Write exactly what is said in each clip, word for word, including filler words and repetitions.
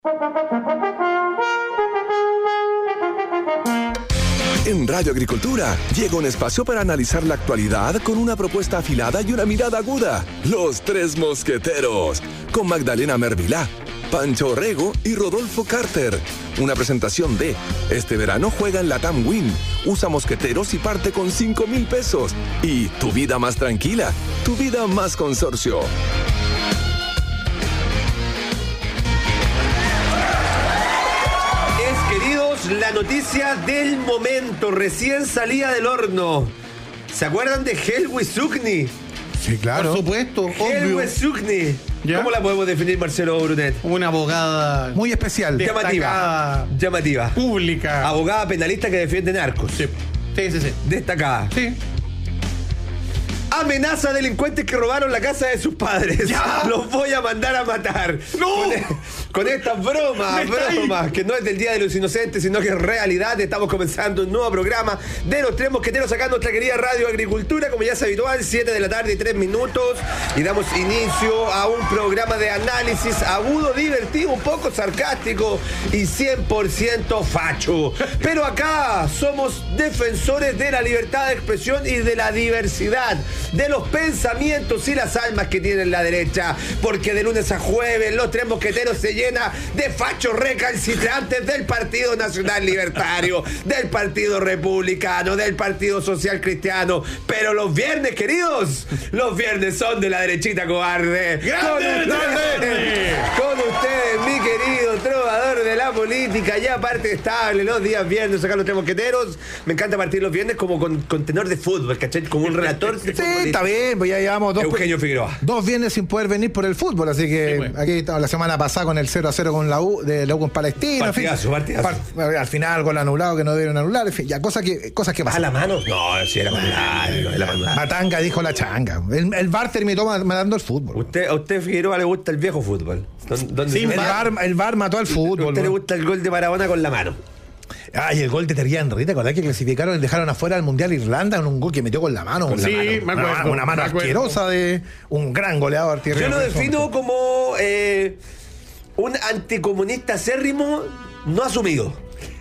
En Radio Agricultura llega un espacio para analizar la actualidad con una propuesta afilada y una mirada aguda. Los Tres Mosqueteros, con Magdalena Mervilá, Pancho Orrego y Rodolfo Carter. Una presentación de este verano juega en Latam Win. Usa mosqueteros y parte con cinco mil pesos. Y tu vida más tranquila, tu vida más consorcio. La noticia del momento, recién salida del horno. ¿Se acuerdan de Helwe Sukni? Sí, claro. Por supuesto, Helwe obvio. Sukni. ¿Ya? ¿Cómo la podemos definir, Marcelo Brunet? Una abogada Muy especial. Llamativa. Llamativa. pública. Abogada penalista que defiende narcos. Sí, sí, sí. sí. Destacada. Sí. Amenaza a delincuentes que robaron la casa de sus padres. ¡Ya! Los voy a mandar a matar. ¡No! Con, e- con estas bromas, bromas, que no es del Día de los Inocentes, sino que es realidad. Estamos comenzando un nuevo programa de Los Tres Mosqueteros acá en nuestra querida Radio Agricultura, como ya es habitual, siete de la tarde y tres minutos. Y damos inicio a un programa de análisis agudo, divertido, un poco sarcástico y cien por ciento facho. Pero acá somos defensores de la libertad de expresión y de la diversidad, de los pensamientos y las almas que tiene la derecha, porque de lunes a jueves Los Tres Mosqueteros se llena de fachos recalcitrantes del Partido Nacional Libertario, del Partido Republicano, del Partido Social Cristiano, pero los viernes, queridos, los viernes son de la derechita cobarde. Con ustedes, con ustedes, mi querido trovador de la política, ya parte estable los días viernes acá Los Tres Mosqueteros. Me encanta partir los viernes como con, con tenor de fútbol, ¿cachai? Como un relator de Sí, fútbol. está bien, pues ya llevamos dos, Eugenio Figueroa. dos viernes sin poder venir por el fútbol, así que Sí, bueno. aquí estamos la semana pasada con el cero a cero con la U, de la U con Palestina. en fin. Partidazo, partidazo. Par- al final gol anulado que no debieron anular, en fin, ya cosas que, cosas que ¿A pasan. la mano? No, si era manual, no era manual. Matanga dijo la changa. El, el V A R terminó ma- matando el fútbol. Usted, a usted Figueroa le gusta el viejo fútbol. ¿Dónde- dónde Sí, se el ve? V A R, el V A R mató al ¿A fútbol. usted le ¿no? gusta el gol de Maradona con la mano? Ay, el gol de Thierry Henry, ¿te acordás que clasificaron y dejaron afuera al Mundial Irlanda en un gol que metió con la mano? Con Sí, la mano. me acuerdo, Una, una mano me acuerdo. asquerosa de un gran goleador, Thierry Yo lo Henry. defino como eh, un anticomunista acérrimo no asumido.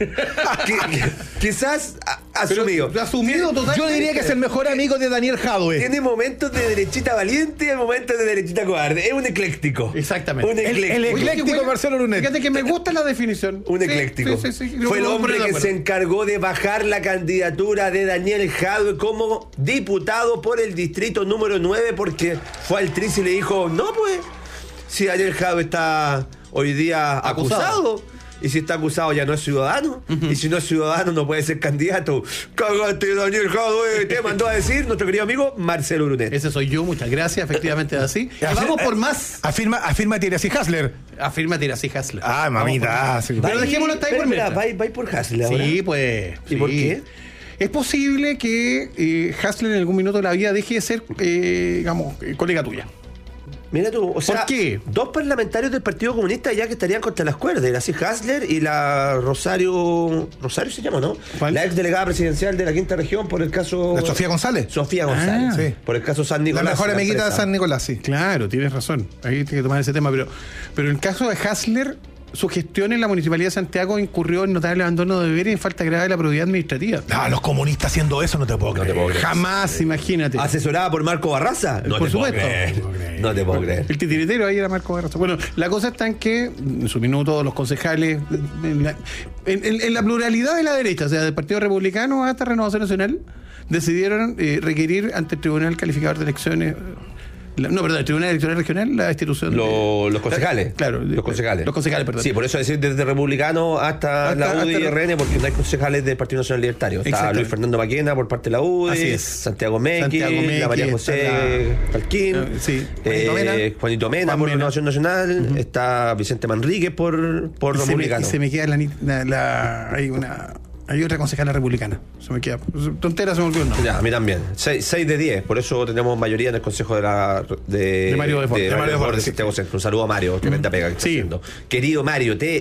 Qui- qui- quizás a- asumido. Pero, asumido totalmente. Yo diría que es el mejor amigo de Daniel Jadwe. Tiene momentos de derechita valiente y momentos de derechita cobarde. Es un ecléctico. Exactamente. Un El- ecléctico. el Oye, ecléctico qué bueno. Marcelo Lunet. Fíjate que me gusta la definición. Un Sí, ecléctico. sí, sí, sí. Yo Fue el creo hombre de que acuerdo. se encargó de bajar la candidatura de Daniel Jadwe como diputado por el distrito número nueve, porque fue al Tris y le dijo, no pues, si Daniel Jadwe está hoy día acusado, Acusado. y si está acusado ya no es ciudadano, y si no es ciudadano no puede ser candidato. Cágate, Daniel Jadwe, te mandó a decir nuestro querido amigo Marcelo Brunet. Ese soy yo, muchas gracias, efectivamente es así. Y vamos por más. Afirma, afirma Thierry Hasler. Afirma Tirasí Hasler. Ah, Vamos mamita. por más. ah, sí. Pero dejémoslo hasta ahí por Espera, mientras. va, va por Hasler ahora. Sí, pues. ¿Y por sí. qué? Es posible que eh, Hasler en algún minuto de la vida deje de ser, eh, digamos, eh, colega tuya. Mira tú, o sea, ¿Por qué? dos parlamentarios del Partido Comunista ya que estarían contra las cuerdas, la Cis Hasler y la Rosario, Rosario se llama, ¿no? ¿Cuál? La ex delegada presidencial de la Quinta Región por el caso... ¿La Sofía González? Sofía González, Ah, sí. por el caso San La Nicolás. mejor amiguita de empresa. San Nicolás, sí. Claro, tienes razón. Ahí tiene que tomar ese tema. Pero, pero en el caso de Hasler, su gestión en la Municipalidad de Santiago incurrió en notable abandono de deberes y en falta grave de la probidad administrativa. Ah, los comunistas haciendo eso no te puedo No creer. te puedo creer. Jamás, imagínate. ¿Asesorada por Marco Barraza? No Por te puedo supuesto. creer. No te puedo creer. El titiritero ahí era Marco Barroso. Bueno, la cosa está en que, en su minuto, los concejales, en la, en- en- en la pluralidad de la derecha, o sea, del Partido Republicano hasta Renovación Nacional, decidieron eh, requerir ante el Tribunal Calificador de Elecciones. la- no, perdón, el Tribunal Electoral Regional, la institución. Lo- de- los concejales. Claro, Los concejales. Los concejales, perdón. Sí, por eso decir desde republicano hasta, Hasta- la U D y hasta- R N, porque no hay concejales del Partido Nacional Libertario. Está Exactamente. Luis Fernando Maquena por parte de la U D, Así es. Santiago Mequi, Santiago Mequi, la María está José la- Falquín, Eh, sí. eh, Juanito Mena. Juanito Mena Juan por Mena. Renovación Nacional, está Vicente Manríquez por, por Y se, me, republicano. y se me queda la, ni- la, la- hay una hay otra concejala republicana. Se me queda. Tontera, se me olvidó el nombre. Ya, a mí también. seis de diez, por eso tenemos mayoría en el Consejo de la de, De Mario Deportes. de De Mario Mario Deportes, Deportes, Santiago Centro. Un saludo a Mario, tremenda pega que está Sí. haciendo. Querido Mario, te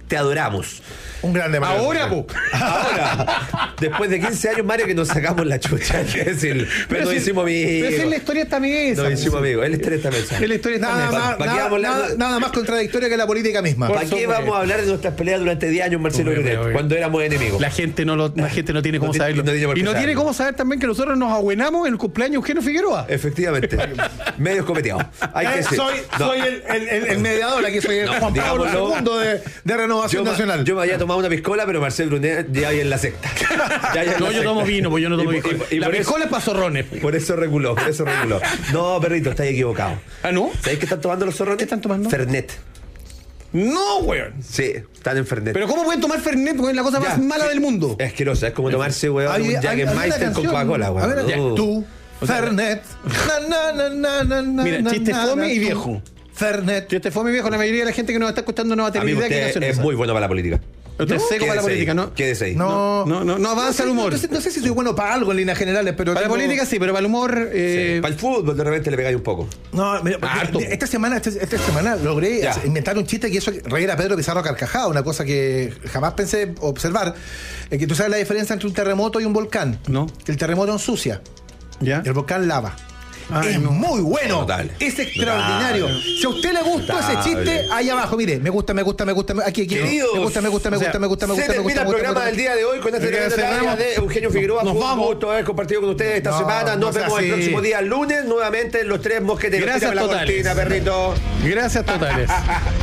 te adoramos. Un grande Mario. Ahora, po. Ahora, después de quince años, Mario, que nos sacamos la chucha, hay que decirlo. Pero, nos si- hicimos amigos. Pero si en la historia está mesa. Nos hicimos amigos. Él está en esta mesa. En la historia está Nada, mesa. más, ¿pa' qué nada, vamos a hablar nada- de- nada más contradictoria que la política misma. ¿Para qué supuesto. vamos a hablar de nuestras peleas durante diez años, Marcelo Muy bien, Brunet, muy bien. cuando éramos enemigos? La gente no lo, la gente no tiene cómo No tiene- saberlo. no tiene por qué y no tiene saberlo. cómo saber también que nosotros nos abuenamos en el cumpleaños de Eugenio Figueroa. Efectivamente. Medios cometeados. Hay que Eh, decir. soy No. soy el, el- el- el mediador, aquí soy el No, Juan Pablo digámoslo. segundo de, de Renovación Yo, Nacional. me- yo me había tomado una piscola, pero Marcelo Brunet ya hay en la secta. Ya hay en No, la yo secta. tomo vino, pues yo no tomo Y por- vino. y- y La por eso- piscola es para zorrones. Por eso reguló, por eso reguló. No, perrito, estáis equivocado. ¿Ah, no? ¿Sabéis qué están tomando los zorrones? ¿Qué están tomando? Fernet. No, weón. Sí, están en Fernet. Pero ¿cómo pueden tomar Fernet? Porque es la cosa Ya, más mala sí. del mundo. Es asqueroso, es como tomarse, weón, Hay- un hay- hay una Jägermeister con canción. Coca-Cola, A weón. ver, Uh. tú, Fernet. Na, na, na, na, na, Mira, na, chiste na, fome na, y tú, viejo. Fernet. Yo te fue mi viejo, la mayoría de la gente que nos está escuchando no va a tener Amigo, idea quién usted es es muy bueno para la política. Usted es seco para la Quédese política, ahí, ¿no? Quédese ahí. No, No, no, no avanza sé- el humor. No sé, no sé si soy bueno para algo en líneas generales, pero. Para la tengo- política sí, pero para el humor. Eh, Para el fútbol de repente le pegáis un poco. No, mira, porque Harto. esta semana, esta, esta semana logré Ya. hacer- inventar un chiste que eso reír a Pedro Pizarro a carcajada, una cosa que jamás pensé observar. Eh, que tú sabes la diferencia entre un terremoto y un volcán. No. Que el terremoto ensucia, ¿Ya? el volcán lava. Ay, es no. muy bueno, Notable. es extraordinario. Notable. Si a usted le gustó ese Notable. chiste, ahí abajo, mire, me gusta, me gusta, me gusta, me- aquí, aquí. Queridos, me gusta, me gusta, me o sea, gusta, me gusta, me Se gusta, me gusta, termina el me gusta, programa me del gusta. día de hoy con esta Ya tremenda talla cerramos. de Eugenio Figueroa. Nos Fue un vamos. gusto haber compartido con ustedes esta No, semana. Nos no sea vemos el así. próximo día, lunes, nuevamente en Los Tres Mosqueteros. Gracias Tírame la totales. cortina, perrito. Gracias totales.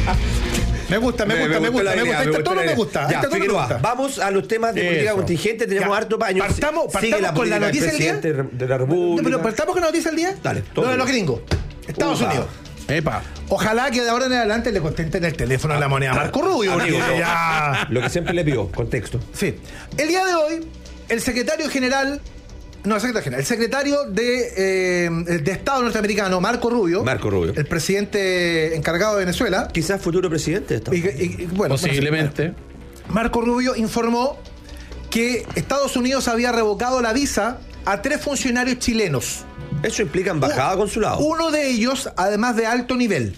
Me gusta, me gusta, me gustó gusta, la me idea, gusta. Este gustó tono la me idea. gusta. Ya, Este tono me Figueroa, gusta. vamos a los temas de política Eso. contingente. Tenemos Ya. harto paño. Partamos- Sigue partamos la con la política del noticia del día. presidente de la No, República. pero partamos con la noticia del día. Dale, Lo de todo. los gringos. Estados Ufa. Unidos. Epa. Ojalá que de ahora en adelante le contesten el teléfono en la moneda Marco Rubio. Amigo, porque no. ya- Lo que siempre le pido, contexto. Sí. El día de hoy, el secretario general, no, el secretario general, el secretario de, eh, de Estado norteamericano, Marco Rubio, Marco Rubio. el presidente encargado de Venezuela, Quizás futuro presidente de Estados y, Unidos. y- y- bueno, Posiblemente. bueno, Marco Rubio informó que Estados Unidos había revocado la visa a tres funcionarios chilenos. Eso implica embajada consulado. Uno de ellos, además de alto nivel.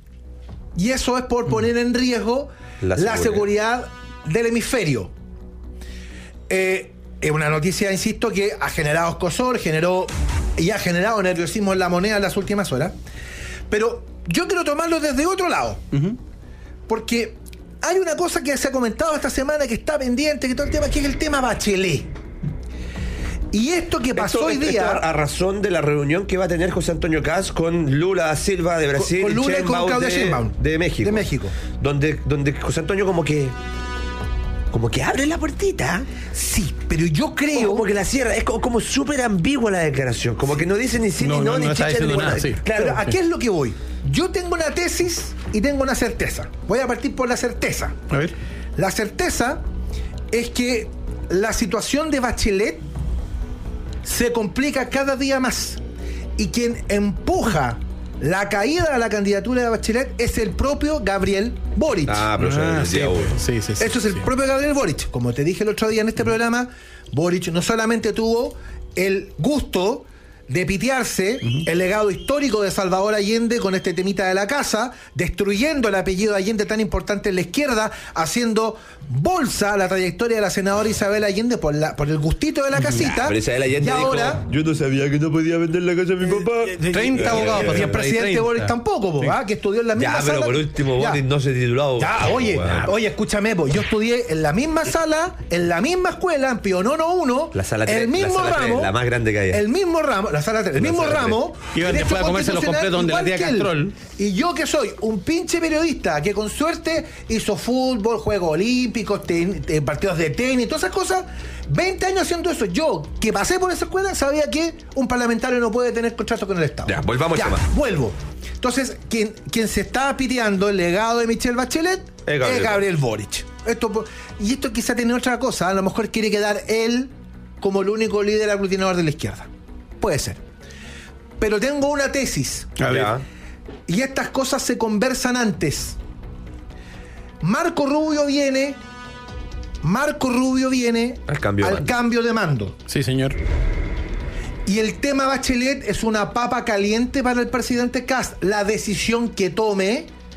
Y eso es por poner en riesgo La la seguridad. seguridad, del hemisferio. Eh, es una noticia, insisto, que ha generado escozor, generó y ha generado nerviosismo en la moneda en las últimas horas. Pero yo quiero tomarlo desde otro lado. Porque hay una cosa que se ha comentado esta semana que está pendiente, que todo el tema, que es el tema Bachelet. Y esto que pasó Esto- hoy esto día... a razón de la reunión que va a tener José Antonio Caz con Lula da Silva de Brasil con Lula y con Sheinbaum Claudia de, Sheinbaum. de México. De México. Donde, donde José Antonio como que como que abre la puertita. Sí, pero yo O creo... como que la cierra. Es como, como súper ambigua la declaración. Como que no dice ni sí No, ni no, no, ni no está chicha ni diciendo limonada. nada, sí. Claro, Pero ¿a sí. qué es lo que voy? Yo tengo una tesis y tengo una certeza. Voy a partir por la certeza. A ver. La certeza es que la situación de Bachelet se complica cada día más. Y quien empuja la caída de la candidatura de Bachelet es el propio Gabriel Boric. Ah, pero eso Ah, es el sí, día uno. pues, sí, sí, sí, Eso es el sí. propio Gabriel Boric. Como te dije el otro día en este programa, Boric no solamente tuvo el gusto de pitearse el legado histórico de Salvador Allende con este temita de la casa, destruyendo el apellido de Allende tan importante en la izquierda, haciendo bolsa la trayectoria de la senadora Isabel Allende por, la, por el gustito de la casita. Pero Isabel Allende y dijo, ahora... yo no sabía que no podía vender la casa a mi papá. treinta abogados Y pasaron el por ahí, presidente treinta. Boris tampoco, po, Sí. ¿ah? Que estudió en la misma Ya, sala. pero por último, Ya. Boris no se tituló. Ya, oye, Bueno. oye, escúchame, po, yo estudié en la misma sala, en la misma escuela, en Pío Nono uno, La sala tres, el mismo la sala ramo, tres, la más grande que hay. el mismo ramo, la sala tres, el La mismo sala tres. ramo, Iban derecho después a comerse los constitucional, completos donde la igual tía que él. Castrol. Y yo que soy un pinche periodista que con suerte hizo fútbol, Juegos Olímpicos, ten- eh, partidos de tenis, todas esas cosas, veinte años haciendo eso, yo que pasé por esa escuela sabía que un parlamentario no puede tener contrato con el Estado. Ya, volvamos al Ya, tema. vuelvo. Entonces, quien, quien se está piteando el legado de Michelle Bachelet Es Gabriel es Gabriel Boric. Esto, po- y esto quizá tiene otra cosa. A lo mejor quiere quedar él como el único líder aglutinador de la izquierda. Puede ser. Pero tengo una tesis. A ver. Ya. Y estas cosas se conversan antes. Marco Rubio viene. Marco Rubio viene Al cambio de al mando. cambio de mando. Sí, señor. Y el tema Bachelet es una papa caliente para el presidente Kast. La decisión que tome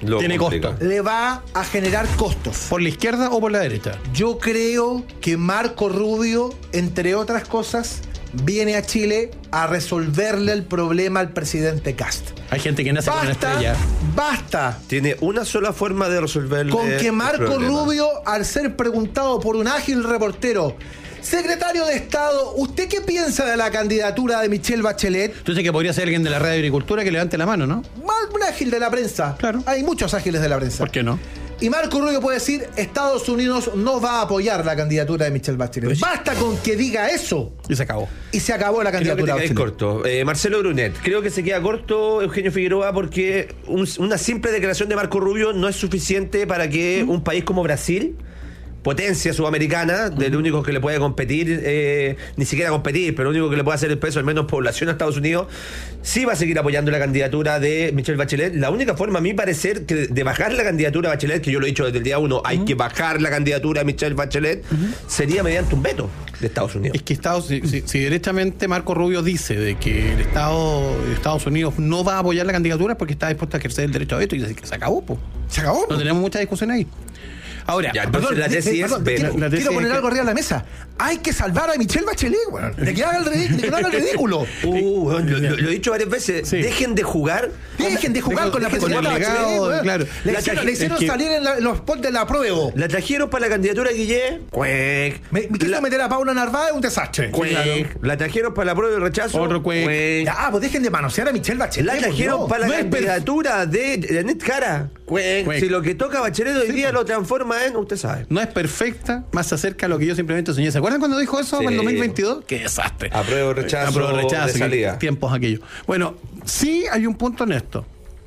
Lo tiene complica. costo. Le va a generar costos. ¿Por la izquierda o por la derecha? Yo creo que Marco Rubio, entre otras cosas, viene a Chile a resolverle el problema al presidente Kast. Hay gente que nace con una Basta, estrella. basta Tiene una sola forma de resolverle con que el Marco problema. Rubio, al ser preguntado por un ágil reportero, secretario de Estado, ¿usted qué piensa de la candidatura de Michelle Bachelet? Tú dices que podría ser alguien de la red de agricultura que levante la mano, ¿no? Más un ágil de la prensa. Claro. Hay muchos ágiles de la prensa. ¿Por qué no? Y Marco Rubio puede decir, Estados Unidos no va a apoyar la candidatura de Michelle Bachelet. Pues- Basta con que diga eso Y se acabó. y se acabó la Creo que te candidatura quedáis Bachelet. corto. Eh, Marcelo Brunet, creo que se queda corto Eugenio Figueroa porque un- una simple declaración de Marco Rubio no es suficiente para que un país como Brasil, potencia sudamericana, del único que le puede competir, eh, ni siquiera competir, pero el único que le puede hacer el peso al menos población a Estados Unidos, sí va a seguir apoyando la candidatura de Michelle Bachelet. La única forma, a mi parecer, que de bajar la candidatura de Bachelet, que yo lo he dicho desde el día uno, hay que bajar la candidatura de Michelle Bachelet, sería mediante un veto de Estados Unidos. Es que Estados, si, si- si directamente Marco Rubio dice de que el Estado Estados Unidos no va a apoyar la candidatura es porque está dispuesto a ejercer el derecho a veto y así que se acabó, po. Se acabó. No tenemos mucha discusión ahí. Ahora, Ya, entonces la tesis eh, es perdón, ver. quiero, La tesis quiero es poner que- algo arriba de la mesa. Hay que salvar a Michelle Bachelet, weón. De que haga el ridículo. De que no haga el ridículo. Uh, lo, lo- lo he dicho varias veces. Sí. Dejen de jugar. Dejen de jugar Dejen- con la dejen con presidenta el legado, Bachelet, weón. claro. Le La hicieron, traje- le hicieron es que- salir en la- los spots de la prueba. La trajeron para la candidatura de Guillé. Cuec. Me, me quiso La- meter a Paula Narváez, un desastre. Cuec. La trajeron para la prueba de rechazo. Otro cuec. Cuec. Ya, pues dejen de manosear a Michelle Bachelet. La por trajeron Dios. para la No es candidatura de Janet Cara. Cuec. Cuec. Si lo que toca Bachelet hoy día lo transforma en, usted sabe. no es perfecta, más se acerca a lo que yo simplemente soñé. ¿Se acuerdan cuando dijo eso Sí. en el dos mil veintidós? ¡Qué desastre! Apruebo rechazo Apruebo rechazo, de qué salida. tiempos aquellos. Bueno, sí hay un punto en esto.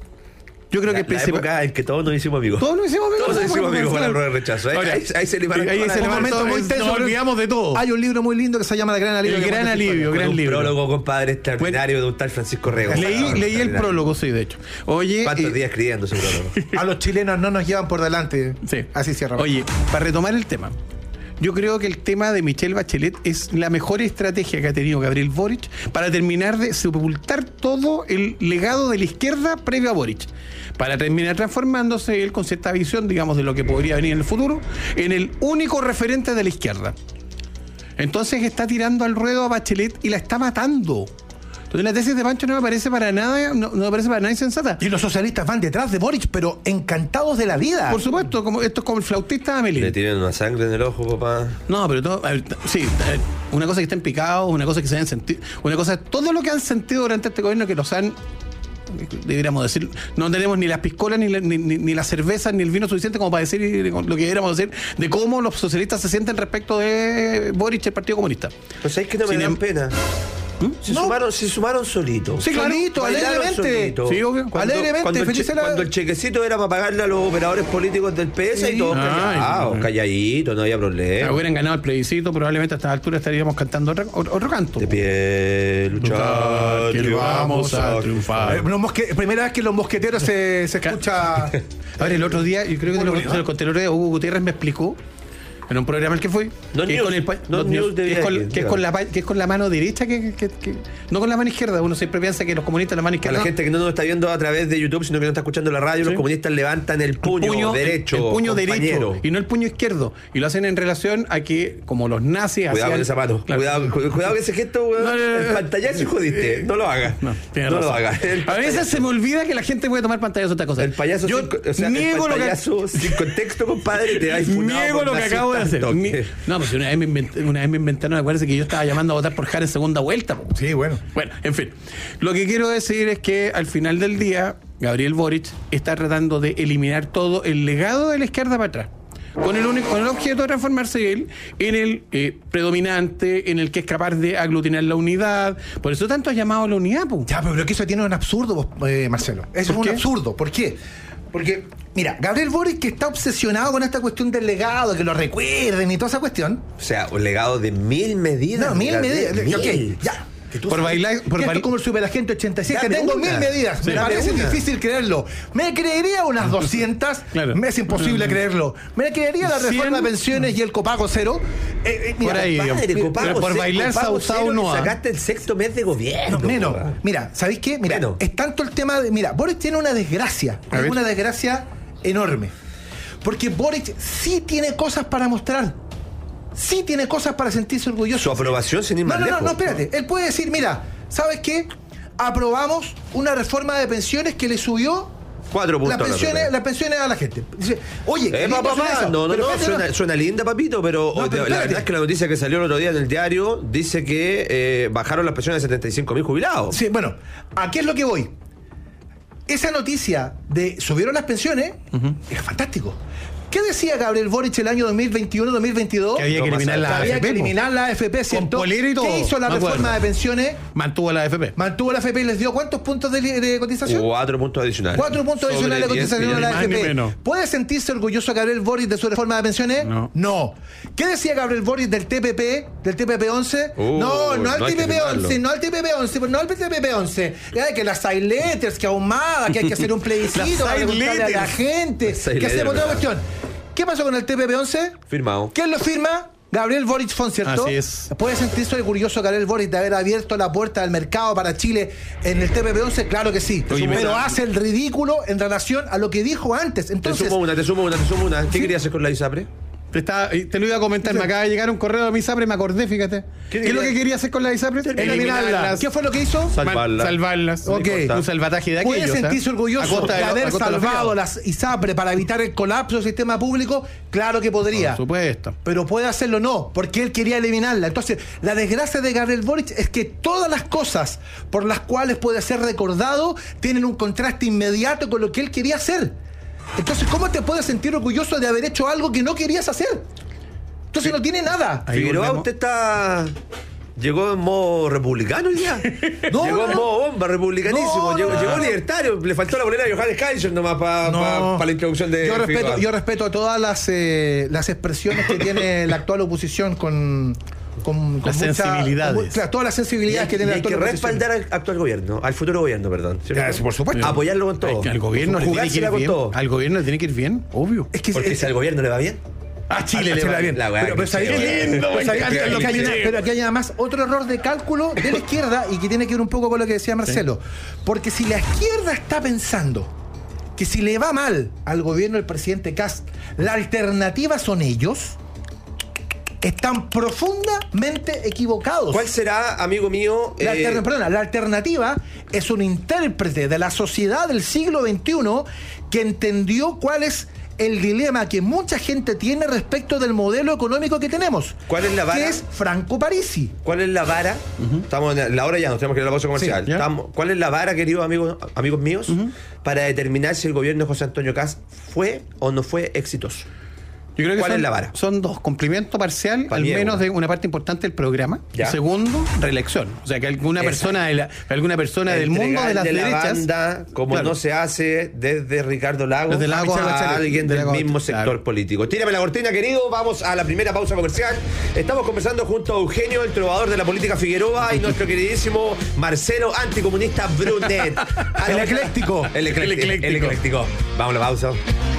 Yo creo La, que la principal- época en que todos nos hicimos amigos. Todos nos hicimos amigos. Todos nos hicimos amigos con la claro. prueba de rechazo. Ahí, Ahora, ahí, ahí se limaron ahí todas se las- limaron momento todo, muy nos intenso, pero- olvidamos de todo. Hay un libro muy lindo que se llama El Gran Alivio. El que Gran cuenta esta Alivio, historia. gran un libro. prólogo, compadre, extraordinario de un tal Francisco Rego. Leí, leí el prólogo, sí, de hecho. Oye, ¿Cuántos eh, días escribiendo ese prólogo? A los chilenos no nos llevan por delante. sí. Así cierra. Oye, para retomar el tema. Yo creo que el tema de Michelle Bachelet es la mejor estrategia que ha tenido Gabriel Boric para terminar de sepultar todo el legado de la izquierda previo a Boric. Para terminar transformándose él con cierta visión, digamos, de lo que podría venir en el futuro, en el único referente de la izquierda. Entonces está tirando al ruedo a Bachelet y la está matando. Entonces la tesis de Pancho no me parece para nada, no, no me parece para nada insensata. Y los socialistas van detrás de Boric, pero encantados de la vida. Por supuesto, como, esto es como el flautista de Amelín. Le tienen una sangre en el ojo, papá. No, pero todo, a ver, t- sí, a ver, una cosa que estén picados, una cosa que se hayan sentido, una cosa, todo lo que han sentido durante este gobierno que los han, deberíamos decir, no tenemos ni las piscolas, ni, la- ni, ni, ni las cervezas, ni el vino suficiente como para decir lo que deberíamos decir de cómo los socialistas se sienten respecto de Boric y el Partido Comunista. Pues es que no me Sin dan em- pena. Se, No. sumaron, se sumaron solitos. Sí, clarito, Bailaron alegremente. solitos. Sí, obvio. Cuando, Alegremente, cuando el, feliz che- era- cuando el chequecito era para pagarle a los operadores políticos del P S Sí. y todos Ay, callados, no. calladitos, no había Si problema. hubieran ganado el plebiscito, probablemente a esta altura estaríamos cantando otro, otro canto. De pie, luchar, Que vamos a triunfar. Eh, los mosque- primera vez que los mosqueteros se, se escucha. A ver, el otro día, yo creo que te lo, se lo conté el otro día, Hugo Gutiérrez me explicó en un programa al que fui, No que, es news, con el pa- no no news news, de que es con, viaje, que es con la, pa- que es con la mano derecha, que, que- que- no con la mano izquierda. Uno siempre piensa que los comunistas la mano A izquierda. la gente que no nos está viendo a través de YouTube, sino que no está escuchando la radio, Sí. los comunistas levantan el el puño, derecho. el puño compañero. derecho y no el puño izquierdo, y lo hacen en relación a que como los nazis Cuidado hacían- con el zapato. Claro. Cuidado, cu- cuidado que ese gesto, weón. No, no, no, el no. pantallazo y jodiste. No lo hagas. No, No, tiene lo razón. hagas. El A veces se me olvida que la gente puede tomar pantallas otra cosa. El payaso, Yo sin, co- o sea, niego el lo que pantallazo sin contexto, compadre, te da niego lo que acabo de hacer. Ni- No, pues una vez me inventé, una vez me inventaron, acuérdense que yo estaba llamando a votar por Jara en segunda vuelta. po. Sí, bueno. Bueno, en fin. Lo que quiero decir es que al final del día, Gabriel Boric está tratando de eliminar todo el legado de la izquierda para atrás. Con el, único, con el objeto de transformarse él en el eh, predominante, en el que es capaz de aglutinar la unidad. Por eso tanto ha llamado a la unidad, po. Ya, pero que eso tiene un absurdo, eh, Marcelo. Eso es ¿Por un qué? absurdo. ¿Por qué? Porque, mira, Gabriel Boric, que está obsesionado con esta cuestión del legado, que lo recuerden y toda esa cuestión. O sea, un legado de mil medidas. No, mil Gabriel, medidas. mil. Ok, ya. Por bailar. Por Esto bail- es como el superagente ochenta y siete, que Dame tengo una. mil medidas. Sí. Me Dame parece una. difícil creerlo. Me creería unas doscientas. Claro. Me es imposible creerlo. Me creería la reforma cien. de pensiones y el copago cero. Eh, eh, mira, Por ahí, padre, digamos. Copago Pero por cero, bailar Copago Sausao cero, no que ha. sacaste el sexto mes de gobierno. No, menos. weón. Mira, ¿sabéis qué? Mira, Menos. es tanto el tema de. Mira, Boric tiene una desgracia. A ver. Una desgracia enorme. Porque Boric sí tiene cosas para mostrar. Sí tiene cosas para sentirse orgulloso. Su aprobación sin ir No, más no, no, lejos. no, espérate. Él puede decir, mira, ¿sabes qué? Aprobamos una reforma de pensiones que le subió Cuatro puntos. las a la pensiones, P P. las pensiones a la gente. Dice, oye, qué Eh, lindo papá, suena eso. no, no, Pero no, espérate, suena, suena linda, papito, pero, No, de- pero la espérate. verdad es que la noticia que salió el otro día en el diario dice que eh, bajaron las pensiones de setenta y cinco mil jubilados. Sí, bueno, ¿a qué es lo que voy? Esa noticia de subieron las pensiones es fantástico. ¿Qué decía Gabriel Boric el año dos mil veintiuno dos mil veintidós? Que había que No, eliminar más la Que había A F P. que po. eliminar la A F P, ¿cierto? polera y todo, ¿Qué hizo la me acuerdo. reforma de pensiones? Mantuvo la A F P. Mantuvo la A F P y les dio ¿cuántos puntos de, li- de cotización? Cuatro puntos adicionales. Cuatro puntos Sobre adicionales de diez cotización a la millones. Ni más ni A F P. menos. ¿Puede sentirse orgulloso Gabriel Boric de su reforma de pensiones? No. No. ¿Qué decía Gabriel Boric del T P P, del T P P once? Uh, no, no al no hay que T P P once, firmarlo. no al T P P once, no al T P P once. Ay, que las side letters, que ahumada, que hay que hacer un plebiscito Las para side preguntarle a la letters. gente, Las side que letters, hacemos otra ¿verdad? cuestión. ¿Qué pasó con el T P P once? Firmado. ¿Quién lo firma? Gabriel Boric Font, ¿cierto? Así es. ¿Puede sentirse orgulloso Gabriel Boric de haber abierto la puerta del mercado para Chile en el T P P once? Claro que sí. Oye, pero mira. hace el ridículo en relación a lo que dijo antes. Te Entonces, sumo una, te sumo una, te sumo una. ¿Qué querías hacer con la ISAPRE? Te, estaba- te lo iba a comentar, me acaba de llegar un correo de mi ISAPRE, me acordé, fíjate. ¿Qué ¿Qué, es lo quería? que quería hacer con la ISAPRE? eliminarla. ¿Qué fue lo que hizo? Salvarla. Salvarlas. Ok. Un salvataje de ¿Puede aquellos. sentirse ¿eh? orgulloso A costa de, lo- haber a costa de los salvado feriados. las ISAPRE para evitar el colapso del sistema público? Claro que podría. Por supuesto. Pero puede hacerlo no, porque él quería eliminarla. Entonces, la desgracia de Gabriel Boric es que todas las cosas por las cuales puede ser recordado tienen un contraste inmediato con lo que él quería hacer. Entonces, ¿cómo te puedes sentir orgulloso de haber hecho algo que no querías hacer? Entonces no tiene nada. Ahí Figueroa, volvemos. usted está. Llegó en modo republicano hoy día. No, llegó no, en no. modo bomba, republicanísimo. No, llegó, no, llegó no. libertario. Le faltó la bolera de Johannes Kaiser nomás para No. la introducción de. yo respeto, Figueroa. yo respeto todas las, eh, las expresiones que tiene la actual oposición con, con, con Las mucha- sensibilidades. con mu- claro, todas las Y hay, sensibilidades que y tiene la hay que actual oposición. respaldar al actual gobierno, al futuro gobierno, perdón. ¿cierto? Ya, por supuesto. Apoyarlo con todo. Ay, que al gobierno le tiene que ir Jugársela con bien. todo. Al gobierno le tiene que ir bien, obvio. Es que Porque es- si al gobierno le va bien. A Chile Ah, le Chile va bien. La weá Pero, que pero, ¿sabes sí, qué? weá. Pero, me ¿sabes encanta qué? Lo que hay el una- cliché. pero aquí hay además otro error de cálculo de la izquierda y que tiene que ver un poco con lo que decía Marcelo. Porque si la izquierda está pensando que si le va mal al gobierno del presidente Kast, la alternativa son ellos, están profundamente equivocados. ¿Cuál será, amigo mío? La, eh, alterna- perdona, la alternativa es un intérprete de la sociedad del siglo veintiuno que entendió cuál es el dilema que mucha gente tiene respecto del modelo económico que tenemos. ¿Cuál es la vara? Que es Franco Parisi. ¿Cuál es la vara? Estamos en la hora ya, nos tenemos que ir a la pausa comercial. Sí, ya. Estamos- ¿Cuál es la vara, queridos amigos, amigos míos, para determinar si el gobierno de José Antonio Kast fue o no fue exitoso? Yo creo que ¿Cuál son, es la vara? son dos. Cumplimiento parcial, Pa' al mí es menos una. de una parte importante del programa. Ya. Segundo, reelección. O sea, que alguna Esa. persona, de la, alguna persona del mundo de las Entregarle la derechas. banda, como Claro. no se hace desde Ricardo Lagos, Desde Lagos a a Bachelet, alguien de del Lagos, mismo sector claro. político. Tírame la cortina, querido. Vamos a la primera pausa comercial. Estamos conversando junto a Eugenio, el trovador de la política Figueroa, y nuestro queridísimo Marcelo, anticomunista Brunet. A El la- ecléctico. El ecléctico. El ecléctico. El ecléctico. Vamos a la pausa.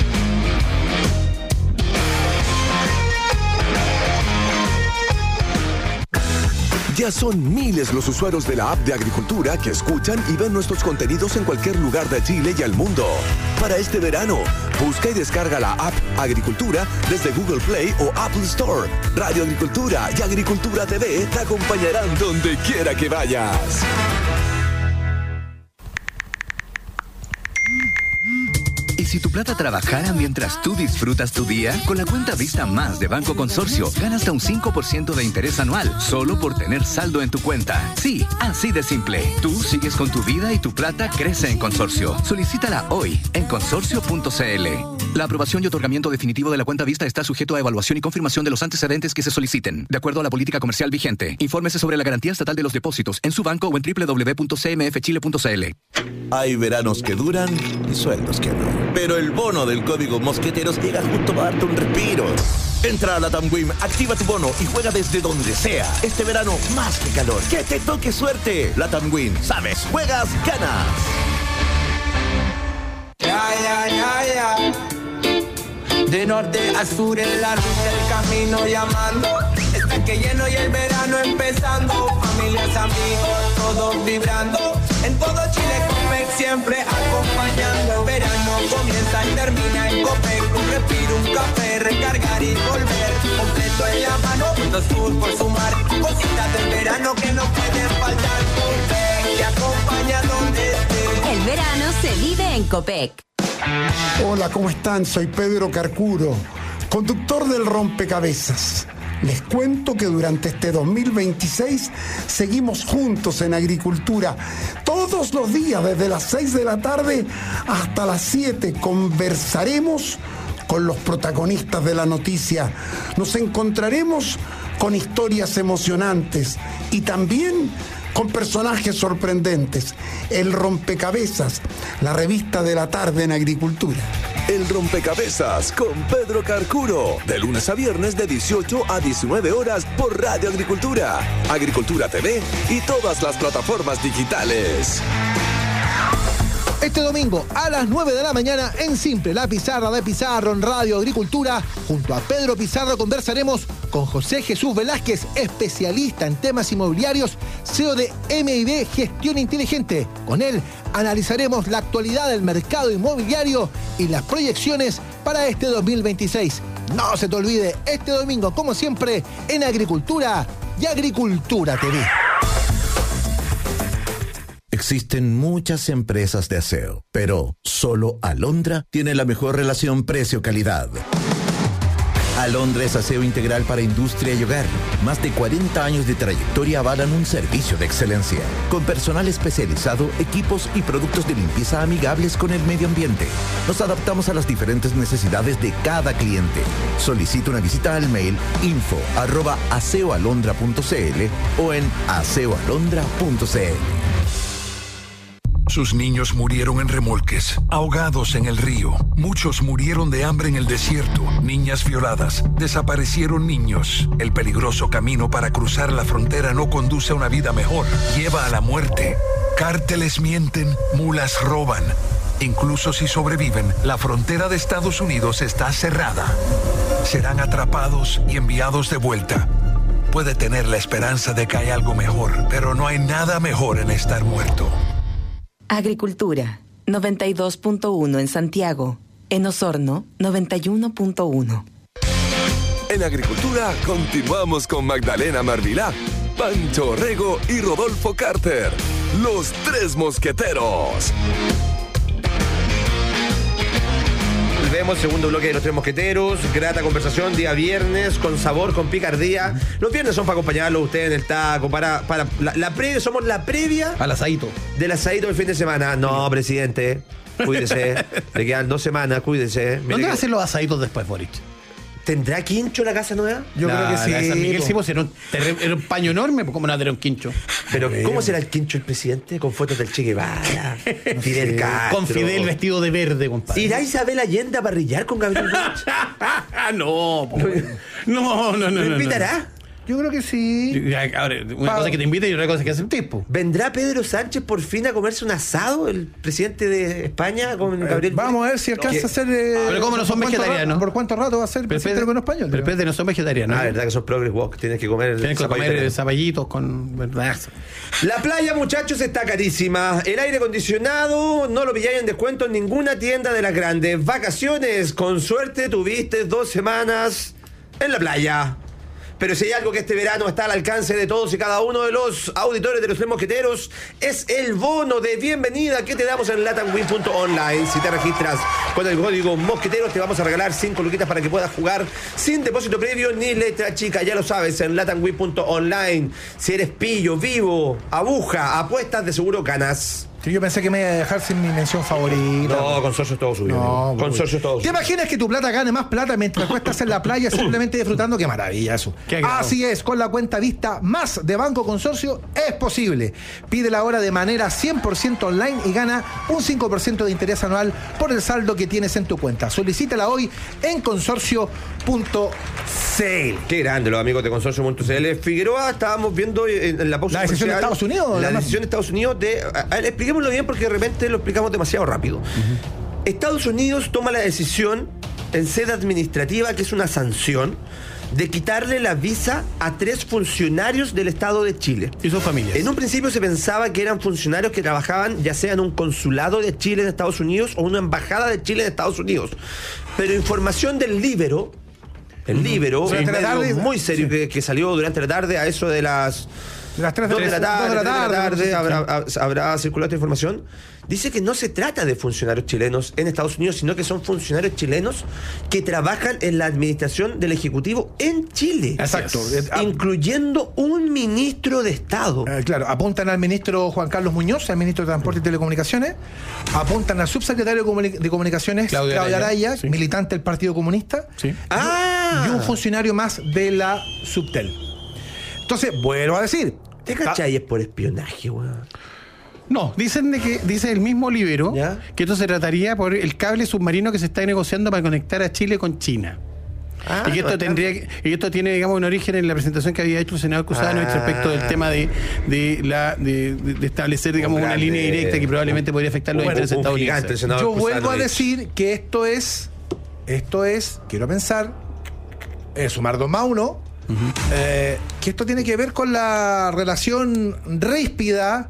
Ya son miles los usuarios de la app de Agricultura que escuchan y ven nuestros contenidos en cualquier lugar de Chile y al mundo. Para este verano, busca y descarga la app Agricultura desde Google Play o Apple Store. Radio Agricultura y Agricultura T V te acompañarán donde quiera que vayas. ¿Y si tu plata trabajara mientras tú disfrutas tu día? Con la cuenta Vista Más de Banco Consorcio, gana hasta un cinco por ciento de interés anual, solo por tener saldo en tu cuenta. Sí, así de simple. Tú sigues con tu vida y tu plata crece en Consorcio. Solicítala hoy en consorcio punto c l. La aprobación y otorgamiento definitivo de la cuenta Vista está sujeto a evaluación y confirmación de los antecedentes que se soliciten, de acuerdo a la política comercial vigente. Infórmese sobre la garantía estatal de los depósitos en su banco o en doble u doble u doble u punto c m f chile punto c l. Hay veranos que duran y sueldos que no. Pero el bono del Código Mosqueteros llega justo para darte un respiro. Entra a LatamWin, activa tu bono y juega desde donde sea. Este verano, más que calor. ¡Que te toque suerte! LatamWin, sabes, juegas, ganas. Ya, ya, ya, ya. De norte a sur en la ruta el camino llamando. Está que lleno y el verano empezando. Familias, amigos, todos vibrando. En todo Chile Copec siempre acompañando. El verano comienza y termina en Copec. Un respiro, un café, recargar y volver. Completo en la mano, punto sur por sumar. Cositas del verano que no pueden faltar. Copec te acompaña donde estés. El verano se vive en Copec. Hola, ¿cómo están? Soy Pedro Carcuro, conductor del Rompecabezas. Les cuento que durante este dos mil veintiséis seguimos juntos en agricultura. Todos los días, desde las seis de la tarde hasta las siete, conversaremos con los protagonistas de la noticia. Nos encontraremos con historias emocionantes y también con personajes sorprendentes. El Rompecabezas, la revista de la tarde en agricultura. El Rompecabezas con Pedro Carcuro, de lunes a viernes de dieciocho a diecinueve horas por Radio Agricultura, Agricultura T V y todas las plataformas digitales. Este domingo a las nueve de la mañana en Simple, la pizarra de Pizarro en Radio Agricultura, junto a Pedro Pizarro conversaremos con José Jesús Velázquez, especialista en temas inmobiliarios, C E O de M I B Gestión Inteligente. Con él analizaremos la actualidad del mercado inmobiliario y las proyecciones para este dos mil veintiséis. No se te olvide, este domingo, como siempre, en Agricultura y Agricultura T V. Existen muchas empresas de aseo, pero solo Alondra tiene la mejor relación precio-calidad. Alondra es aseo integral para industria y hogar. Más de cuarenta años de trayectoria avalan un servicio de excelencia, con personal especializado, equipos y productos de limpieza amigables con el medio ambiente. Nos adaptamos a las diferentes necesidades de cada cliente. Solicita una visita al mail info arroba aseoalondra punto cl o en aseoalondra punto cl. Sus niños murieron en remolques, ahogados en el río. Muchos murieron de hambre en el desierto. Niñas violadas. Desaparecieron niños. El peligroso camino para cruzar la frontera no conduce a una vida mejor. Lleva a la muerte. Cárteles mienten, mulas roban. Incluso si sobreviven, la frontera de Estados Unidos está cerrada. Serán atrapados y enviados de vuelta. Puede tener la esperanza de que hay algo mejor, pero no hay nada mejor en estar muerto. Agricultura, noventa y dos punto uno en Santiago. En Osorno, noventa y uno punto uno. En Agricultura continuamos con Magdalena Marvilá, Pancho Orrego y Rodolfo Carter, los tres mosqueteros. Volvemos, segundo bloque de Los Tres Mosqueteros. Grata conversación, día viernes, con sabor, con picardía. Los viernes son para acompañarlo usted en el taco, para, para la, la previa, somos la previa Al asadito. del asadito del fin de semana. No, presidente, cuídese. Le quedan dos semanas, cuídese. Mire ¿Dónde que- va a hacer los asaditos después, Boric? ¿Tendrá quincho la casa nueva? Yo creo que La- sí. la de San Miguel po. sí, pues, era un, terre- era un paño enorme, pues cómo no va a tener un quincho. Pero, ¿cómo será el quincho el presidente? Con fotos del Che Guevara, Fidel Castro. Con Fidel vestido de verde, compadre. ¿Irá Isabel Allende a parrillar con Gabriel Boric? no, po. no, no, no, no. ¿Lo no. invitará? Yo creo que sí. Ya, ahora, una Pa- cosa es que te invite y otra cosa es que aceptes, po. ¿Vendrá Pedro Sánchez por fin a comerse un asado, el presidente de España, con Gabriel Vamos a Boric? ver si alcanza Que- a hacer. eh, Pero ¿cómo no son ¿por cuánto vegetarianos? rato- ¿Por cuánto rato va a ser Pero presidente espérate, con español? pero espérate, no son vegetarianos. Ah, ¿no? verdad que son Progress Walk, tienes que comer el Tienen que zapallo comer italiano. zapallitos con verdad. La playa, muchachos, está carísima. El aire acondicionado no lo pilláis en descuento en ninguna tienda de las grandes. Vacaciones, con suerte tuviste dos semanas en la playa. Pero si hay algo que este verano está al alcance de todos y cada uno de los auditores de Los Tres Mosqueteros, es el bono de bienvenida que te damos en latamwin punto online. Si te registras con el código Mosqueteros, te vamos a regalar cinco luquitas para que puedas jugar sin depósito previo ni letra chica. Ya lo sabes, en latamwin punto online. Si eres pillo, vivo, aguja, apuestas, de seguro ganas. Yo pensé que me iba a dejar sin mi mención favorita. No, consorcio todo suyo. No, consorcio todo ¿Te suyo. imaginas que tu plata gane más plata mientras tú estás en la playa simplemente disfrutando? ¡Qué maravilla eso! Qué agrado. Así es, con la cuenta Vista Más de Banco Consorcio es posible. Pídela ahora de manera cien por ciento online y gana un cinco por ciento de interés anual por el saldo que tienes en tu cuenta. Solicítala hoy en consorcio punto c l. Qué grande los amigos de consorcio punto c l. Figueroa, estábamos viendo en, en la pausa La decisión de comercial, Estados Unidos. La además. decisión de Estados Unidos de... A, a, expliquémoslo bien porque de repente lo explicamos demasiado rápido. Uh-huh. Estados Unidos toma la decisión en sede administrativa, que es una sanción, de quitarle la visa a tres funcionarios del Estado de Chile. Y sus familias. En un principio se pensaba que eran funcionarios que trabajaban ya sea en un consulado de Chile en Estados Unidos o una embajada de Chile en Estados Unidos. Pero información del Libero, el Libero, un medio muy serio, sí, que, que salió durante la tarde a eso de las... De las tres de, dos de la tarde, de la tarde, tarde, no sé, habrá, sí. habrá circulado esta información. Dice que no se trata de funcionarios chilenos en Estados Unidos, sino que son funcionarios chilenos que trabajan en la administración del Ejecutivo en Chile. Exacto. Incluyendo un ministro de Estado. Eh, claro, apuntan al ministro Juan Carlos Muñoz, al ministro de Transporte y Telecomunicaciones, apuntan al subsecretario de, Comuni- de Comunicaciones, Claudia, Claudia Araya, Araya sí. militante del Partido Comunista, sí. ah. y un funcionario más de la Subtel. Entonces, vuelvo a decir... ¿Te cachai? Es por espionaje, weón. No, dicen de que dice el mismo Libero ¿Ya? que esto se trataría por el cable submarino que se está negociando para conectar a Chile con China. Ah, y que esto no, tendría que, y esto tiene, digamos, un origen en la presentación que había hecho el senador Cusano ah, respecto del tema de de la de, de establecer, digamos, una línea directa que probablemente podría afectar los bueno, intereses estadounidenses. Yo vuelvo a decir que esto es esto es, quiero pensar, es sumar dos más uno. Uh-huh. Eh, que esto tiene que ver con la relación ríspida,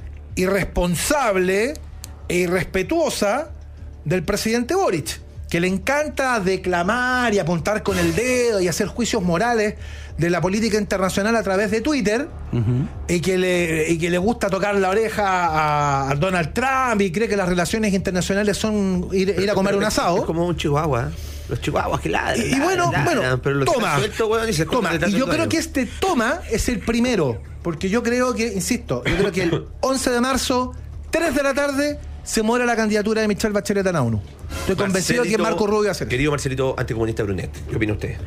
irresponsable e irrespetuosa del presidente Boric, que le encanta declamar y apuntar con el dedo y hacer juicios morales de la política internacional a través de Twitter, uh-huh. y, que le, y que le gusta tocar la oreja a, a Donald Trump y cree que las relaciones internacionales son ir, ir a comer un asado. Es como un chihuahua. Los chihuahuas que ladran. Y, y bueno, ladran, bueno, pero toma, suelto, bueno, y, se toma. Y yo creo que este toma es el primero, porque yo creo que, insisto, yo creo que el once de marzo, tres de la tarde, se muere la candidatura de Michelle Bachelet a la ONU. Estoy convencido que Marco Rubio va a hacer. Querido Marcelito, anticomunista Brunet, ¿qué opina usted?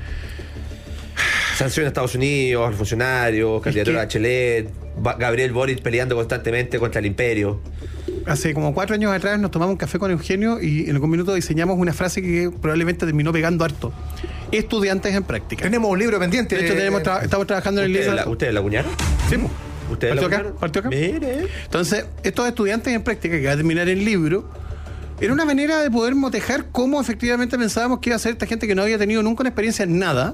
Sanción a Estados Unidos, al funcionario, candidatura es que... a Bachelet, Gabriel Boric peleando constantemente contra el imperio. Hace como cuatro años atrás nos tomamos un café con Eugenio y en algún minuto diseñamos una frase que probablemente terminó pegando harto. Estudiantes en práctica. Tenemos un libro pendiente. De hecho, tenemos tra- estamos trabajando en el libro. La, ¿Ustedes la acuñaron? Sí. ¿Ustedes la acuñaron? ¿Partió acá? Mire. Entonces, estos estudiantes en práctica que va a terminar el libro era una manera de poder motejar cómo efectivamente pensábamos que iba a ser esta gente que no había tenido nunca una experiencia en nada,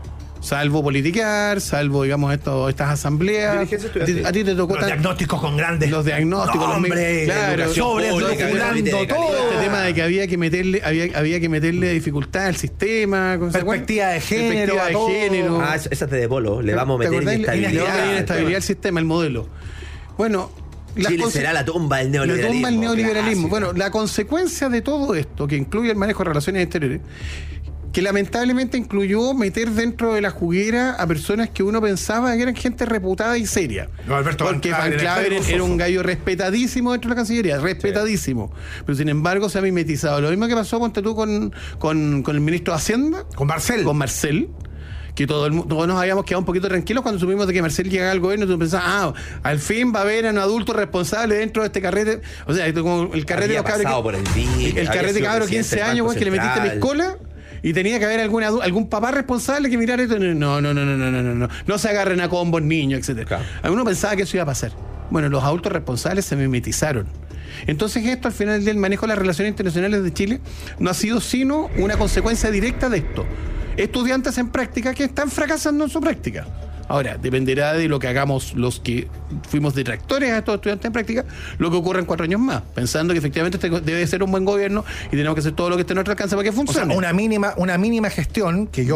salvo politiquear, salvo, digamos, esto, estas asambleas. A ti te tocó los tan... diagnósticos con grandes. Los diagnósticos, no, los hombre, claro, sobre documentando todo. Este tema de que había que meterle, había, había que meterle dificultad al sistema. Perspectiva de género. Perspectiva de género. Ah, esa es de Polo. Le vamos a meter inestabilidad. Le vamos a meter inestabilidad al sistema, el modelo. Bueno. Chile conse- será la tumba del neoliberalismo. La tumba del neoliberalismo. Gracias. Bueno, la consecuencia de todo esto, que incluye el manejo de relaciones exteriores, que lamentablemente incluyó meter dentro de la juguera a personas que uno pensaba que eran gente reputada y seria. No, Alberto Porque Van Claver era, era un gallo respetadísimo dentro de la Cancillería, respetadísimo. Sí. Pero sin embargo se ha mimetizado. Lo mismo que pasó, ponte tú, con, con, con el ministro de Hacienda. Con Marcel. Con Marcel. Que todo el, todos nos habíamos quedado un poquito tranquilos cuando supimos de que Marcel llegaba al gobierno y tú pensabas, ah, al fin va a haber un adulto responsable dentro de este carrete. O sea, como el carrete había de los cabros. Por el, D I C, el carrete cabro quince años, güey, que le metiste la escola. Y tenía que haber algún, algún papá responsable que mirara esto. No, no, no, no, no, no, no, no. No se agarren a combos niños, etcétera. Claro. Alguno pensaba que eso iba a pasar. Bueno, los adultos responsables se mimetizaron. Entonces esto, al final del manejo de las relaciones internacionales de Chile, no ha sido sino una consecuencia directa de esto. Estudiantes en práctica que están fracasando en su práctica. Ahora, dependerá de lo que hagamos los que fuimos detractores a estos estudiantes en práctica, lo que ocurra en cuatro años más, pensando que efectivamente este debe ser un buen gobierno y tenemos que hacer todo lo que esté en nuestro alcance para que funcione. O sea, una mínima, una mínima gestión que yo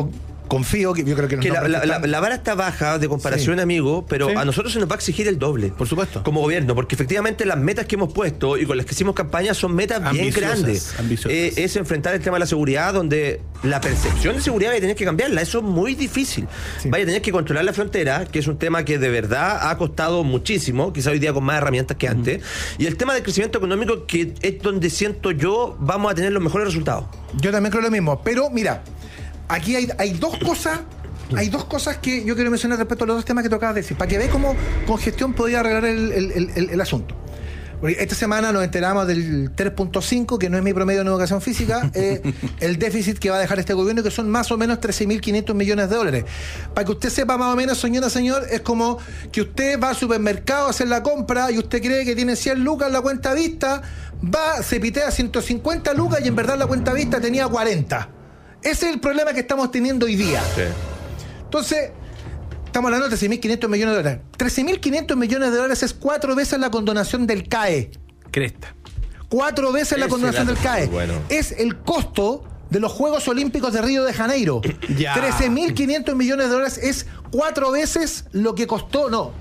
confío que yo creo que, que la, la, están... la, la vara está baja de comparación, sí. amigo, pero sí. a nosotros se nos va a exigir el doble. Por supuesto. Como gobierno, porque efectivamente las metas que hemos puesto y con las que hicimos campaña son metas ambiciosas, bien grandes. Ambiciosas. Eh, es enfrentar el tema de la seguridad, donde la percepción de seguridad vaya a tener que cambiarla. Eso es muy difícil. Sí. Vaya a tener que controlar la frontera, que es un tema que de verdad ha costado muchísimo, quizá hoy día con más herramientas que antes. Uh-huh. Y el tema del crecimiento económico, que es donde siento yo vamos a tener los mejores resultados. Yo también creo lo mismo, pero mira, aquí hay, hay dos cosas, hay dos cosas que yo quiero mencionar respecto a los dos temas que tocabas decir, para que veas cómo con gestión podía arreglar el, el, el, el asunto. Porque esta semana nos enteramos del tres punto cinco, que no es mi promedio en educación física, eh, el déficit que va a dejar este gobierno, que son más o menos trece mil quinientos millones de dólares. Para que usted sepa más o menos, señora, señor, es como que usted va al supermercado a hacer la compra y usted cree que tiene cien lucas en la cuenta vista, va, se pitea ciento cincuenta lucas y en verdad la cuenta vista tenía cuarenta. Ese es el problema que estamos teniendo hoy día. Sí. Entonces, estamos hablando de trece mil quinientos millones de dólares. trece mil quinientos millones de dólares es cuatro veces la condonación del C A E. Cresta. Cuatro veces la condonación del C A E. Bueno. Es el costo de los Juegos Olímpicos de Río de Janeiro. Ya. trece mil quinientos millones de dólares es cuatro veces lo que costó. No,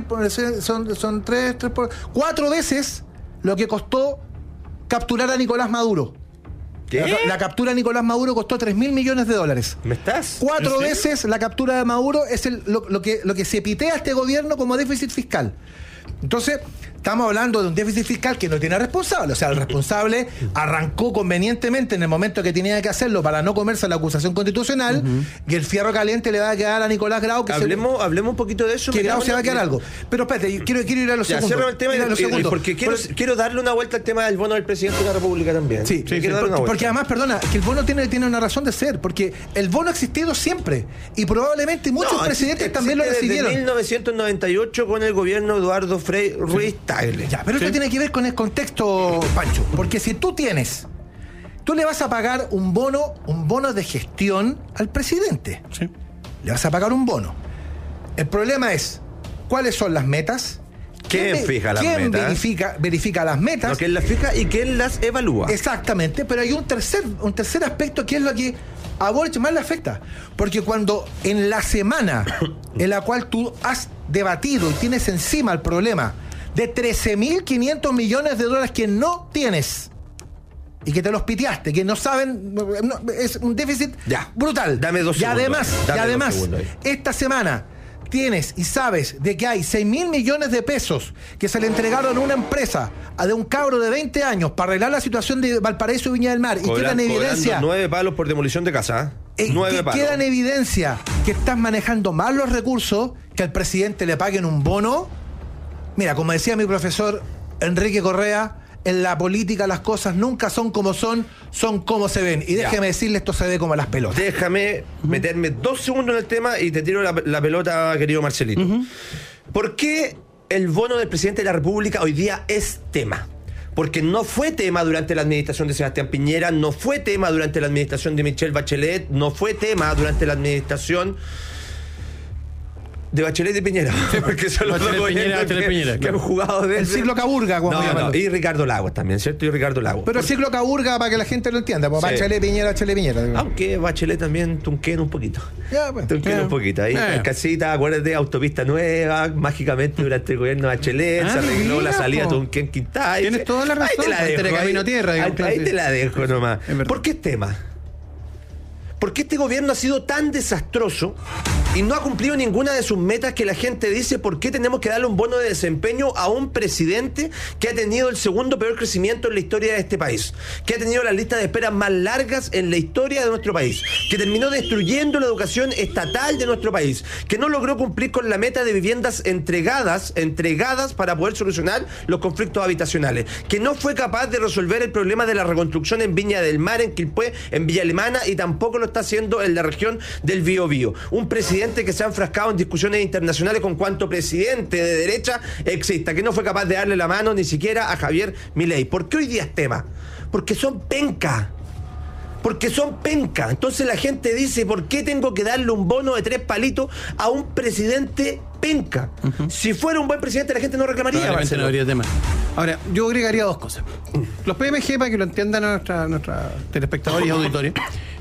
son, son tres, tres por, cuatro veces lo que costó capturar a Nicolás Maduro. ¿Qué? La, la captura de Nicolás Maduro costó tres mil millones de dólares. ¿Me estás? Cuatro veces la captura de Maduro es el, lo, lo, que, lo que se pitea a este gobierno como déficit fiscal. Entonces, estamos hablando de un déficit fiscal que no tiene responsable. O sea, el responsable arrancó convenientemente en el momento que tenía que hacerlo para no comerse la acusación constitucional, uh-huh. y el fierro caliente le va a quedar a Nicolás Grau. Que hablemos, se, hablemos un poquito de eso. Que Grau se va a quedar algo. Pero espérate, quiero, quiero ir a los ya, segundos. El tema ir a los y, segundos. Porque quiero, Pero, quiero darle una vuelta al tema del bono del presidente de la República también. Sí, sí, quiero sí, darle porque, porque además, perdona, que el bono tiene, tiene una razón de ser, porque el bono ha existido siempre y probablemente muchos no, presidentes existe, también lo recibieron. Desde mil novecientos noventa y ocho con el gobierno de Eduardo Frei Ruiz Tagle. Ya, pero sí. esto tiene que ver con el contexto, Pancho, porque si tú tienes, tú le vas a pagar un bono, un bono de gestión al presidente. Sí. Le vas a pagar un bono. El problema es, ¿cuáles son las metas? ¿Quién, ¿Quién fija las ¿quién metas? Verifica, verifica las metas? No, ¿quién las fija y quién las evalúa? Exactamente, pero hay un tercer, un tercer aspecto que es lo que a Boric más le afecta. Porque cuando en la semana en la cual tú has debatido y tienes encima el problema de trece mil quinientos millones de dólares que no tienes y que te los piteaste, que no saben, no, es un déficit ya. brutal. Dame dos y segundos. Además, Dame y además, segundos esta semana tienes y sabes de que hay seis mil millones de pesos que se le entregaron a una empresa a de un cabro de veinte años para arreglar la situación de Valparaíso y Viña del Mar. Cobran, y queda en evidencia. Nueve palos por demolición de casa. ¿eh? Eh, nueve que palos. Queda en evidencia que estás manejando mal los recursos, que al presidente le paguen un bono. Mira, como decía mi profesor Enrique Correa, en la política las cosas nunca son como son, son como se ven. Y déjeme ya. decirle, esto se ve como las pelotas. Déjame uh-huh. meterme dos segundos en el tema y te tiro la, la pelota, querido Marcelito. Uh-huh. ¿Por qué el bono del presidente de la República hoy día es tema? Porque no fue tema durante la administración de Sebastián Piñera, no fue tema durante la administración de Michelle Bachelet, no fue tema durante la administración de Bachelet y Piñera, porque son los dos Piñera, que, Piñera, que claro. han jugado desde... El ciclo Caburga, como no, no, y Ricardo Lagos también, ¿cierto? Y Ricardo Lagos. Pero el ciclo Caburga, para que la gente lo entienda, pues sí. Bachelet, Piñera, Bachelet, Piñera. Digo. Aunque Bachelet también tunquea un poquito. Ya, pues. Tunquea ya. un poquito. Ahí ya. en casita, acuérdate, autopista nueva, mágicamente durante el gobierno de Bachelet, ah, se arregló mira, la salida de Tunquén Quintay. Tienes toda la razón. Ahí te la dejo. Ahí, camino tierra, ahí, ahí te la dejo nomás. ¿Por qué es tema? Porque este gobierno ha sido tan desastroso y no ha cumplido ninguna de sus metas que la gente dice, ¿por qué tenemos que darle un bono de desempeño a un presidente que ha tenido el segundo peor crecimiento en la historia de este país? Que ha tenido las listas de espera más largas en la historia de nuestro país, que terminó destruyendo la educación estatal de nuestro país, que no logró cumplir con la meta de viviendas entregadas, entregadas para poder solucionar los conflictos habitacionales, que no fue capaz de resolver el problema de la reconstrucción en Viña del Mar, en Quilpué, en Villa Alemana, y tampoco lo está haciendo en la región del Biobío. Un presidente que se ha enfrascado en discusiones internacionales con cuanto presidente de derecha exista, que no fue capaz de darle la mano ni siquiera a Javier Milei. ¿Por qué hoy día es tema? Porque son penca. Porque son penca. Entonces la gente dice, ¿por qué tengo que darle un bono de tres palitos a un presidente penca? Uh-huh. Si fuera un buen presidente, la gente no reclamaría. No habría tema. Ahora, yo agregaría dos cosas. Los P M G, para que lo entiendan nuestra, nuestra telespectadores y auditores,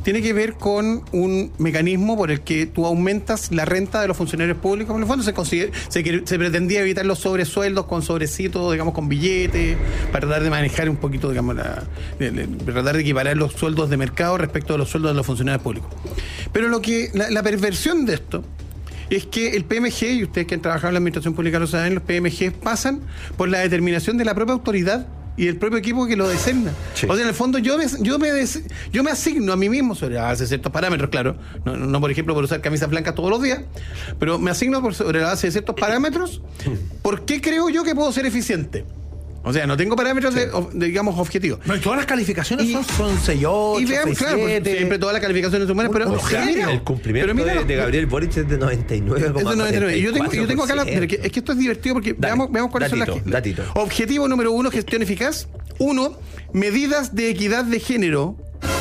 tiene que ver con un mecanismo por el que tú aumentas la renta de los funcionarios públicos. En el fondo se, consider, se, se pretendía evitar los sobresueldos con sobrecitos, digamos, con billetes, para tratar de manejar un poquito, digamos, la, de, de, de tratar de equiparar los sueldos de mercado respecto a los sueldos de los funcionarios públicos. Pero lo que la, la perversión de esto es que el P M G, y ustedes que han trabajado en la administración pública lo saben, los P M G pasan por la determinación de la propia autoridad y el propio equipo que lo designa. Sí. O sea, en el fondo yo me, yo me, des, yo me asigno a mí mismo sobre la base de ciertos parámetros, claro, no, no por ejemplo por usar camisas blancas todos los días, pero me asigno por sobre la base de ciertos parámetros. ¿Por qué creo yo que puedo ser eficiente? O sea, no tengo parámetros, sí. de, de, digamos, objetivos. No, y todas las calificaciones y, son, son seis ocho, y veamos, claro, pues, siempre todas las calificaciones son buenas, pero, o sea, mira, el cumplimiento pero mira, de, de Gabriel Boric es de noventa y nueve. Es de noventa y nueve. Y yo tengo, yo tengo acá, la, es que esto es divertido porque Dale, veamos, veamos cuáles datito, son las... Datito. Objetivo número uno, gestión eficaz. Uno, medidas de equidad de género.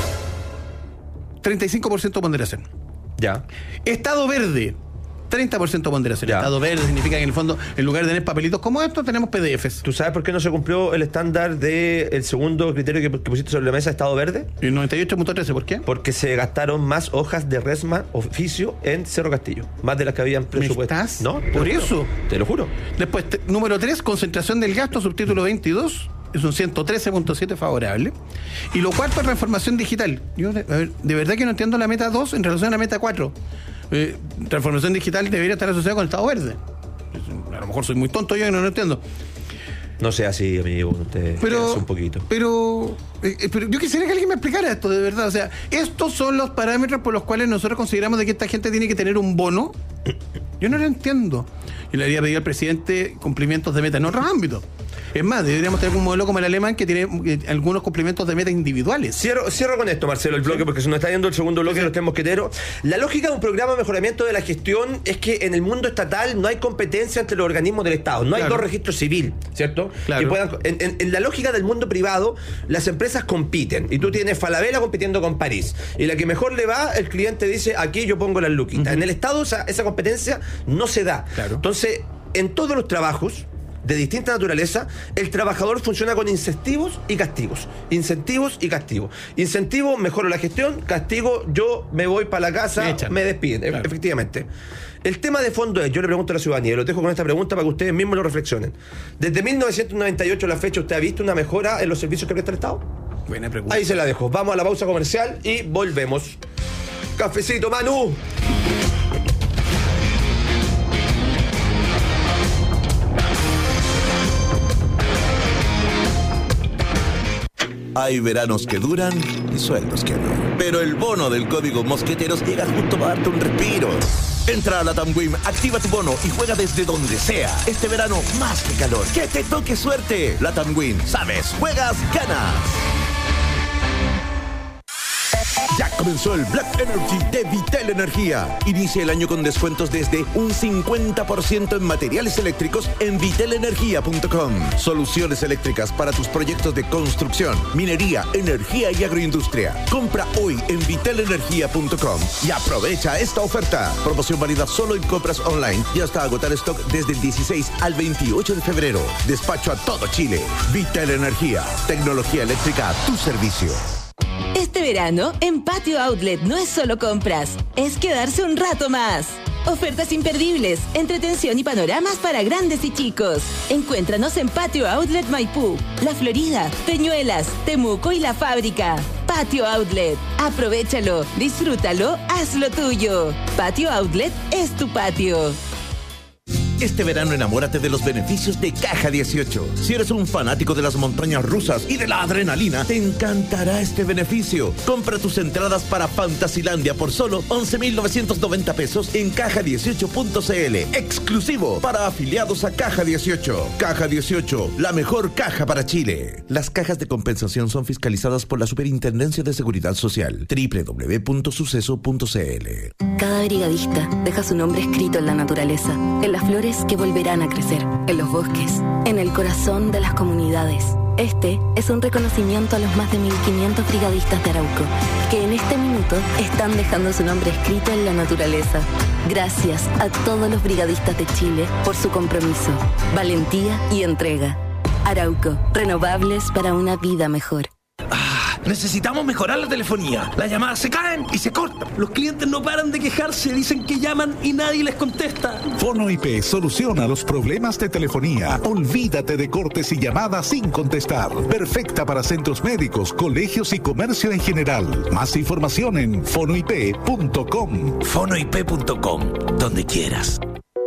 treinta y cinco por ciento ponderación. Ya. Estado verde. treinta por ciento ponderación. Ya. Estado verde significa que en el fondo, en lugar de tener papelitos como estos, tenemos P D Fs. ¿Tú sabes por qué no se cumplió el estándar del segundo criterio que, que pusiste sobre la mesa, estado verde? El noventa y ocho punto trece, ¿por qué? Porque se gastaron más hojas de resma oficio en Cerro Castillo. Más de las que habían presupuesto. ¿Me estás? ¿No? Por eso. Te lo juro. Después, te, número tres, concentración del gasto, subtítulo veintidós. Es un ciento trece punto siete favorable. Y lo cuarto, transformación digital. Yo, de, a ver, de verdad que no entiendo la meta dos en relación a la meta cuatro. Eh, transformación digital debería estar asociada con el Estado verde. A lo mejor soy muy tonto yo y no lo entiendo. No sea así, amigo, usted pero, un poquito. Pero, eh, pero yo quisiera que alguien me explicara esto, de verdad. O sea, estos son los parámetros por los cuales nosotros consideramos de que esta gente tiene que tener un bono. Yo no lo entiendo. Yo le haría pedir al presidente cumplimientos de meta en otros ámbitos. Es más, deberíamos tener un modelo como el alemán que tiene eh, algunos cumplimientos de meta individuales. Cierro, cierro con esto, Marcelo, el bloque, sí. Porque se nos está yendo el segundo bloque sí. de los tres mosqueteros. La lógica de un programa de mejoramiento de la gestión es que en el mundo estatal no hay competencia entre los organismos del Estado. No hay claro. dos registros civiles, ¿cierto? Claro. Que puedan, en, en, en la lógica del mundo privado, las empresas compiten. Y tú tienes Falabella compitiendo con París. Y la que mejor le va, el cliente dice, aquí yo pongo las luquitas. Uh-huh. En el Estado esa, esa competencia no se da. Claro. Entonces, en todos los trabajos de distinta naturaleza, el trabajador funciona con incentivos y castigos. Incentivos y castigos. Incentivo, mejoro la gestión. Castigo, yo me voy para la casa, me, me despiden. Claro. Efectivamente. El tema de fondo es, yo le pregunto a la ciudadanía, y lo dejo con esta pregunta para que ustedes mismos lo reflexionen. Desde mil novecientos noventa y ocho a la fecha, ¿usted ha visto una mejora en los servicios que presta el Estado? Buena pregunta. Ahí se la dejo. Vamos a la pausa comercial y volvemos. Cafecito, Manu. Hay veranos que duran y sueldos que no. Pero el bono del Código Mosqueteros llega justo para darte un respiro. Entra a la TAMWIM, activa tu bono y juega desde donde sea. Este verano, más que calor. ¡Que te toque suerte! La TAMWIM, sabes, juegas, ganas. Ya comenzó el Black Energy de Vitel Energía. Inicia el año con descuentos desde un cincuenta por ciento en materiales eléctricos en vitel energía punto com. Soluciones eléctricas para tus proyectos de construcción, minería, energía y agroindustria. Compra hoy en vitel energía punto com y aprovecha esta oferta. Promoción válida solo en compras online y hasta agotar stock desde el dieciséis al veintiocho de febrero. Despacho a todo Chile. Vitel Energía. Tecnología eléctrica a tu servicio. Este verano, en Patio Outlet no es solo compras, es quedarse un rato más. Ofertas imperdibles, entretención y panoramas para grandes y chicos. Encuéntranos en Patio Outlet Maipú, La Florida, Peñuelas, Temuco y La Fábrica. Patio Outlet. Aprovechalo, disfrútalo, hazlo tuyo. Patio Outlet es tu patio. Este verano enamórate de los beneficios de Caja dieciocho. Si eres un fanático de las montañas rusas y de la adrenalina, te encantará este beneficio. Compra tus entradas para Fantasilandia por solo once mil novecientos noventa pesos en caja dieciocho punto c l. Exclusivo para afiliados a Caja dieciocho. Caja dieciocho, la mejor caja para Chile. Las cajas de compensación son fiscalizadas por la Superintendencia de Seguridad Social. doble u doble u doble u punto suceso punto c l. Cada brigadista deja su nombre escrito en la naturaleza, en las flores que volverán a crecer, en los bosques, en el corazón de las comunidades. Este es un reconocimiento a los más de mil quinientos brigadistas de Arauco, que en este minuto están dejando su nombre escrito en la naturaleza. Gracias a todos los brigadistas de Chile por su compromiso, valentía y entrega. Arauco, renovables para una vida mejor. Necesitamos mejorar la telefonía. Las llamadas se caen y se cortan. Los clientes no paran de quejarse, dicen que llaman y nadie les contesta. Fono I P soluciona los problemas de telefonía. Olvídate de cortes y llamadas sin contestar. Perfecta para centros médicos, colegios y comercio en general. Más información en fono i p punto com. fono i p punto com, donde quieras.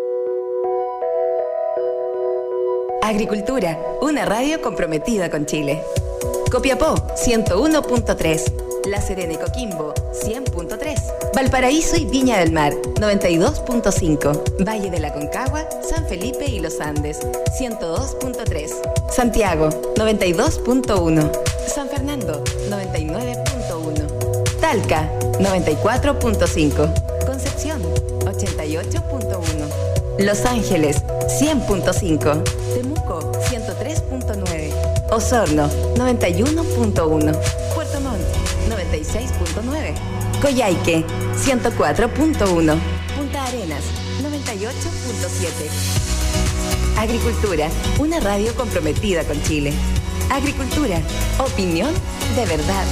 Agricultura, una radio comprometida con Chile. Copiapó, ciento uno punto tres. La Serena y Coquimbo, cien punto tres. Valparaíso y Viña del Mar, noventa y dos punto cinco. Valle de la Aconcagua, San Felipe y Los Andes, ciento dos punto tres. Santiago, noventa y dos punto uno. San Fernando, noventa y nueve punto uno. Talca, noventa y cuatro punto cinco. Concepción, ochenta y ocho punto uno. Los Ángeles, cien punto cinco. Temuco, ciento tres punto nueve. Osorno, noventa y uno punto uno. Puerto Montt, noventa y seis punto nueve. Coyhaique, ciento cuatro punto uno. Punta Arenas, noventa y ocho punto siete. Agricultura, una radio comprometida con Chile. Agricultura, opinión de verdad.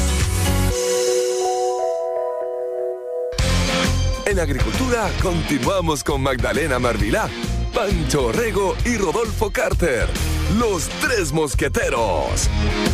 En Agricultura continuamos con Magdalena Marvilá, Pancho Orrego y Rodolfo Carter, los tres mosqueteros.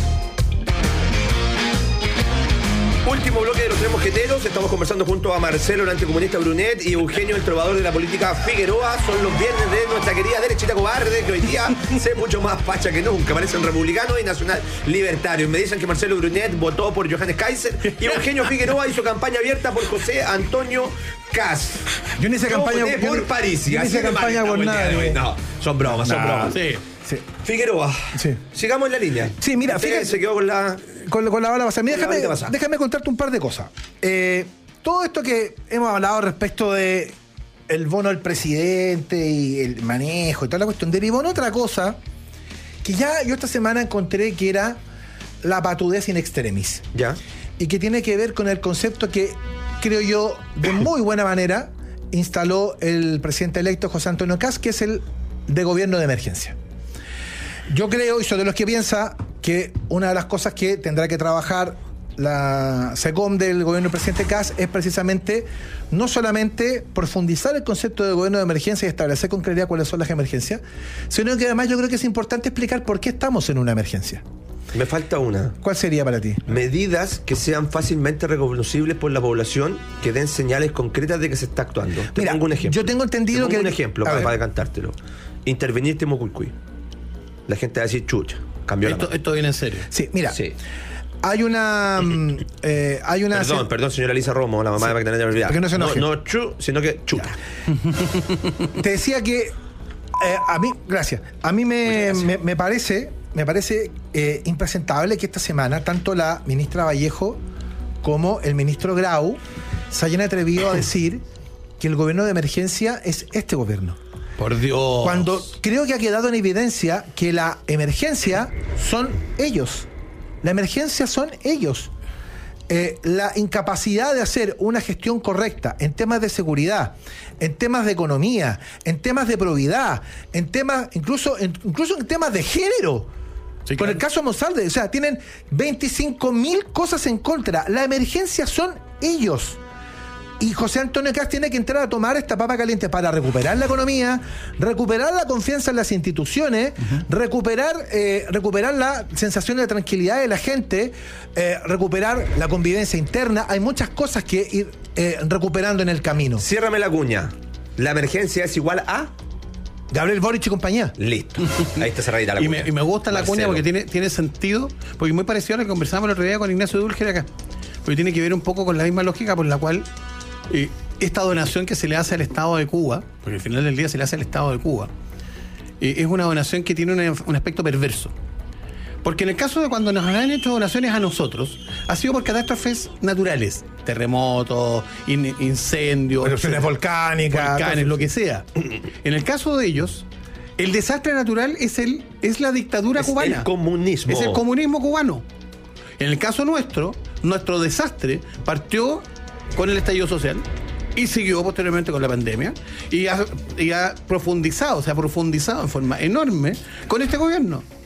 Último bloque de los tres mosqueteros. Estamos conversando junto a Marcelo, el anticomunista Brunet, y Eugenio, el trovador de la política Figueroa. Son los viernes de nuestra querida derechita cobarde, que hoy día se mucho más facha que nunca. Parecen republicanos y nacional libertarios. Me dicen que Marcelo Brunet votó por Johannes Kaiser y Eugenio Figueroa hizo campaña abierta por José Antonio Kast. Yo no hice Yo campaña voté por París. Yo no hice campaña por nadie. No, son bromas, son Nah, bromas. sí. Sí. Figueroa, sí. Sigamos en la línea. Sí, mira, Usted fíjate, se quedó con la con, con la bala pasada. Mira, con la déjame, balita pasada. déjame contarte un par de cosas. Eh, todo esto que hemos hablado respecto de el bono del presidente y el manejo y toda la cuestión derivó en otra cosa que ya yo esta semana encontré que era la patudez in extremis. Ya. Y que tiene que ver con el concepto que creo yo de muy buena manera instaló el presidente electo José Antonio Kast, que es el de gobierno de emergencia. Yo creo, y soy de los que piensa, que una de las cosas que tendrá que trabajar la SECOM del gobierno del presidente Kast es precisamente no solamente profundizar el concepto de gobierno de emergencia y establecer con claridad cuáles son las emergencias, sino que además yo creo que es importante explicar por qué estamos en una emergencia. Me falta una. ¿Cuál sería para ti? Medidas que sean fácilmente reconocibles por la población, que den señales concretas de que se está actuando. Te Mira, pongo un ejemplo. yo tengo entendido Te pongo que... un ejemplo A para, ver. para cantártelo. Intervenir Temucuicui. La gente va a decir, chucha, cambió la Esto, mano. esto viene en serio. Sí, mira. Sí. Hay una... mm, eh, hay una Perdón, perdón, señora Lisa Romo, la mamá de Magdalena Marvilá. Porque no se enoje. No, no chu, sino que chuta. Te decía que eh, a mí, gracias, a mí me, me, me parece, me parece eh, impresentable que esta semana tanto la ministra Vallejo como el ministro Grau se hayan atrevido a decir que el gobierno de emergencia es este gobierno. Por Dios. Cuando creo que ha quedado en evidencia que la emergencia son ellos. La emergencia son ellos. Eh, la incapacidad de hacer una gestión correcta en temas de seguridad, en temas de economía, en temas de probidad, en temas, incluso en, incluso en temas de género. Sí, Con claro. el caso Monsalve, o sea, tienen veinticinco mil cosas en contra. La emergencia son ellos. Y José Antonio Kast tiene que entrar a tomar esta papa caliente para recuperar la economía, recuperar la confianza en las instituciones, uh-huh. recuperar, eh, recuperar la sensación de tranquilidad de la gente, eh, recuperar la convivencia interna. Hay muchas cosas que ir eh, recuperando en el camino. Ciérrame la cuña. La emergencia es igual a... Gabriel Boric y compañía. Listo. Ahí está cerradita la Y cuña. me, y me gusta la Marcelo. cuña porque tiene, tiene sentido, porque es muy parecido a lo que conversamos el otro día con Ignacio Dulger acá. Porque tiene que ver un poco con la misma lógica por la cual eh, esta donación que se le hace al Estado de Cuba, porque al final del día se le hace al Estado de Cuba, eh, es una donación que tiene una, un aspecto perverso. Porque en el caso de cuando nos han hecho donaciones a nosotros, ha sido por catástrofes naturales, terremotos, in, incendios, Erupciones volcánicas, volcanes, lo que sea. En el caso de ellos, el desastre natural es el es la dictadura Es cubana. el comunismo. Es el comunismo cubano. En el caso nuestro, nuestro desastre partió con el estallido social y siguió posteriormente con la pandemia y ha, y ha profundizado, se ha profundizado en forma enorme con este gobierno.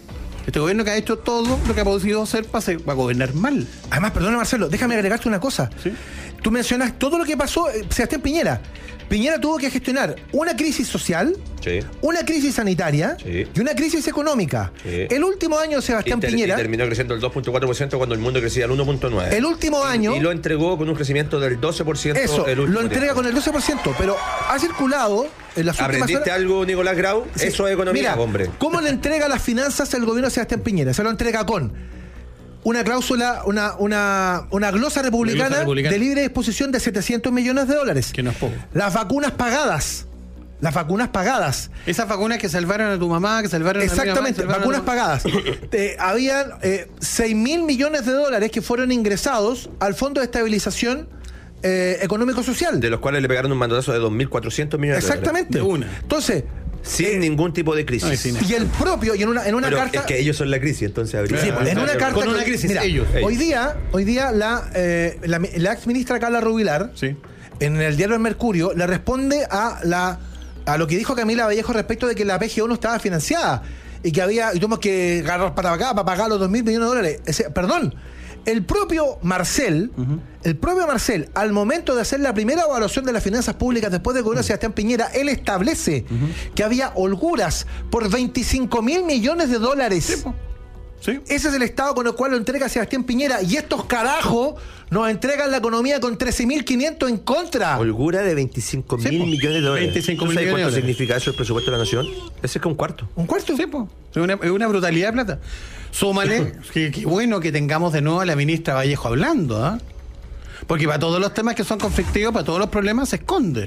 Este gobierno que ha hecho todo lo que ha podido hacer para, hacer, para gobernar mal. Además, perdona Marcelo, déjame agregarte una cosa. ¿Sí? Tú mencionas todo lo que pasó, eh, Sebastián Piñera. Piñera tuvo que gestionar una crisis social, sí. una crisis sanitaria sí. y una crisis económica. Sí. El último año de Sebastián y ter- Piñera... Y terminó creciendo el dos punto cuatro por ciento cuando el mundo crecía el uno punto nueve por ciento. El último año... Y, y lo entregó con un crecimiento del doce por ciento. Eso, el lo entrega tiempo. con el doce por ciento, pero ha circulado en las últimas ¿Aprendiste horas... algo, Nicolás Grau? Sí. Eso es economía, Mira, hombre. ¿cómo le entrega las finanzas el gobierno de Sebastián Piñera? Se lo entrega con una cláusula, una, una, una glosa republicana, glosa republicana de libre disposición de setecientos millones de dólares. Que no es poco. Las vacunas pagadas. Las vacunas pagadas. Esas vacunas que salvaron a tu mamá, que salvaron a Exactamente, mi mamá, vacunas a... pagadas. eh, habían eh, seis mil millones de dólares que fueron ingresados al Fondo de Estabilización eh, Económico-Social. De los cuales le pegaron un mandato de dos mil cuatrocientos millones Exactamente. de dólares. De una. Entonces... Sin eh, ningún tipo de crisis. No, sin y el propio, y en una, en una Pero carta... es que ellos son la crisis, entonces habría... Sí, pues, en una carta con una que- crisis, mira, ellos. Hoy día, hoy día la, eh, la, la ex ministra Carla Rubilar, Sí. en el diario El Mercurio, le responde a la a lo que dijo Camila Vallejo respecto de que la P G O no estaba financiada y que había, y tuvimos que agarrar para acá para pagar los dos mil millones de dólares. Ese, perdón, el propio Marcel, uh-huh. el propio Marcel, al momento de hacer la primera evaluación de las finanzas públicas después del gobierno de Sebastián Piñera, él establece uh-huh. que había holguras por veinticinco mil millones de dólares. Sí, Sí. Ese es el estado con el cual lo entrega Sebastián Piñera. Y estos carajos nos entregan la economía con trece mil quinientos en contra. Holgura de veinticinco mil Sí, po. millones de dólares. veinticinco ¿Tú mil sabes millones cuánto de dólares. significa eso el presupuesto de la nación? Ese es que un cuarto. ¿Un cuarto? Sí, po. Es una, es una brutalidad de plata. Súmale, que, que bueno que tengamos de nuevo a la ministra Vallejo hablando, ¿ah? Porque para todos los temas que son conflictivos, para todos los problemas, se esconde.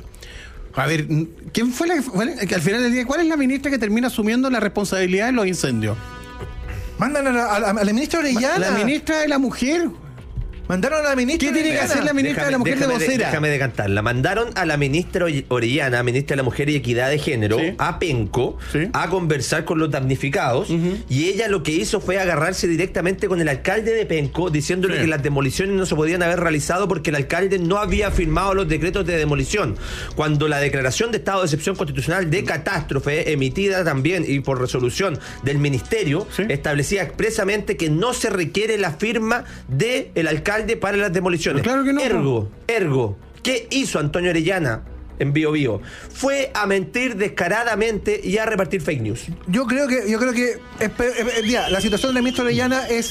A ver, ¿quién fue la, fue la que al final del día, cuál es la ministra que termina asumiendo la responsabilidad de los incendios? Mandan a la, a la- a la ministra Orellana. La ministra de la mujer. Mandaron a la ministra ¿Qué tiene que Orellana. hacer la ministra de la mujer déjame de vocera? déjame decantar. La mandaron a la ministra Orellana, ministra de la Mujer y Equidad de Género, Sí. a Penco, Sí. a conversar con los damnificados. Ujú. Y ella lo que hizo fue agarrarse directamente con el alcalde de Penco, diciéndole Sí. que las demoliciones no se podían haber realizado porque el alcalde no había firmado los decretos de demolición. Cuando la declaración de estado de excepción constitucional de catástrofe, emitida también y por resolución del ministerio, Sí. establecía expresamente que no se requiere la firma del alcalde para las demoliciones. Pero claro que no. Ergo, ergo, ¿qué hizo Antonio Orellana en Bio Bio? Fue a mentir descaradamente y a repartir fake news. Yo creo que, yo creo que es pe- es- es- mira, la situación de la ministra Orellana es.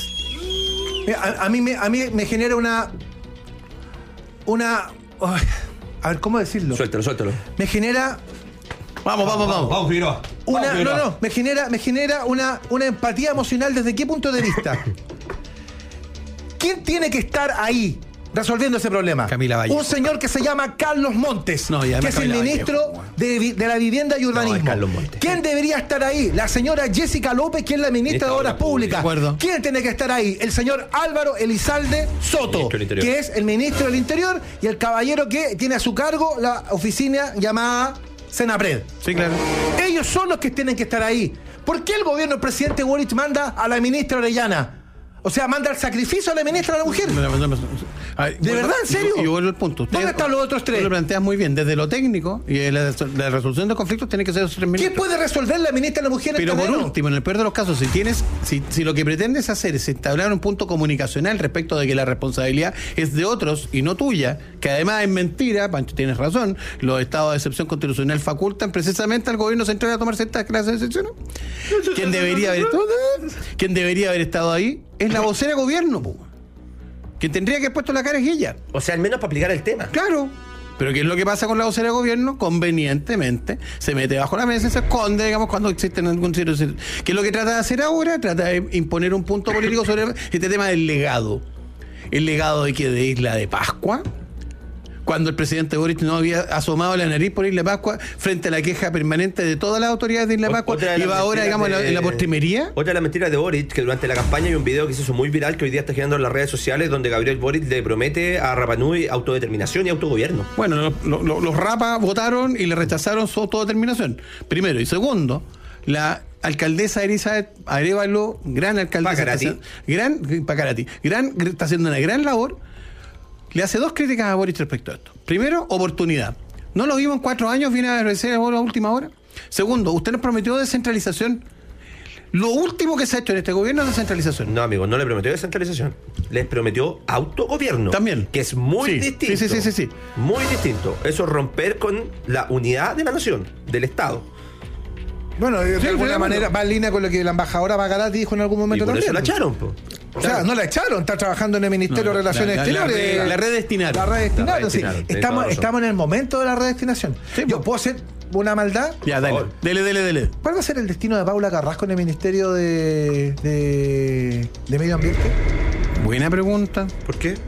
Mira, a, a mí me, a mí me genera una. Una. Ay, a ver, ¿cómo decirlo? Suéltalo, suéltalo. Me genera. Vamos, vamos, vamos. Vamos, Figueroa. Una, Vamos, Figueroa. no, no, me genera, me genera una, una empatía emocional. ¿Desde qué punto de vista? ¿Quién tiene que estar ahí resolviendo ese problema? Camila Vallejo. Un señor que se llama Carlos Montes, No, y que además es el Camila ministro Vallejo, de, vi- de la Vivienda y Urbanismo. es Carlos Montes. ¿Quién debería estar ahí? La señora Jessica López, que es la ministra de Obras Públicas. De acuerdo. ¿Quién tiene que estar ahí? El señor Álvaro Elizalde Soto, Ministro del Interior. que es el ministro del Interior y el caballero que tiene a su cargo la oficina llamada Senapred. Sí, claro. Ellos son los que tienen que estar ahí. ¿Por qué el gobierno del presidente Boric manda a la ministra Orellana? O sea, manda el sacrificio a la ministra de la mujer. A ver, ¿De vuelvo- verdad? ¿En serio? Y, y vuelvo al punto. ¿Dónde están los otros tres? Tú lo planteas muy bien. Desde lo técnico y de la, la resolución de conflictos tiene que ser esos tres ¿Qué ministros. puede resolver la ministra de la mujer en Pero el por terreno? último, en el peor de los casos, si tienes, si, si lo que pretendes hacer es establecer un punto comunicacional respecto de que la responsabilidad es de otros y no tuya, que además es mentira, Pancho, tienes razón, los estados de excepción constitucional facultan precisamente al gobierno central a tomar ciertas clases de excepciones. ¿Quién debería haber estado? ¿Quién debería haber estado ahí? Es la vocera de gobierno, po. Quien tendría que haber puesto la cara es ella. O sea, al menos para aplicar el tema. Claro. Pero ¿qué es lo que pasa con la vocera de gobierno? Convenientemente se mete bajo la mesa y se esconde, digamos, cuando existe algún cierto. ¿Qué es lo que trata de hacer ahora? Trata de imponer un punto político sobre este tema del legado. ¿El legado de qué? ¿De Isla de Pascua? Cuando el presidente Boric no había asomado la nariz por Isla de Pascua frente a la queja permanente de todas las autoridades de Isla de Pascua, Otra de y las va ahora, mentiras digamos, en la- de- en la postrimería. Otra de las mentiras de Boric, que durante la campaña hay un video que se hizo muy viral que hoy día está girando en las redes sociales, donde Gabriel Boric le promete a Rapanui autodeterminación y autogobierno. Bueno, lo- lo- lo- los rapas votaron y le rechazaron su autodeterminación. Primero. Y segundo, la alcaldesa Elizabeth Arévalo, gran alcaldesa. Pacarati. está haciendo- Gran, Pacarati. Gran, está haciendo una gran labor. Le hace dos críticas a Boric respecto a esto. Primero, oportunidad. No lo vimos en cuatro años, viene a agradecer a la última hora. Segundo, usted nos prometió descentralización. Lo último que se ha hecho en este gobierno es descentralización. No, amigo, no le prometió descentralización. Les prometió autogobierno. También. Que es muy Sí, distinto. sí, sí, sí, sí. Muy distinto. Eso es romper con la unidad de la nación, del Estado. Bueno, de Sí, alguna sí, manera va en línea con lo que la embajadora Bagarati dijo en algún Y momento por también. eso la echaron, po. O sea, no la echaron, está trabajando en el Ministerio No, de Relaciones la- la- la Exteriores. re- la redestinaron. La redestinaron, La sí. redestinaron, tiene toda Estamos, razón. estamos en el momento de la redestinación. Sí, Yo po. puedo hacer una maldad. Ya, dale. favor. Dele, dele, dele. ¿Cuál va a ser el destino de Paula Carrasco en el Ministerio de, de, de Medio Ambiente? Buena pregunta. ¿Por qué?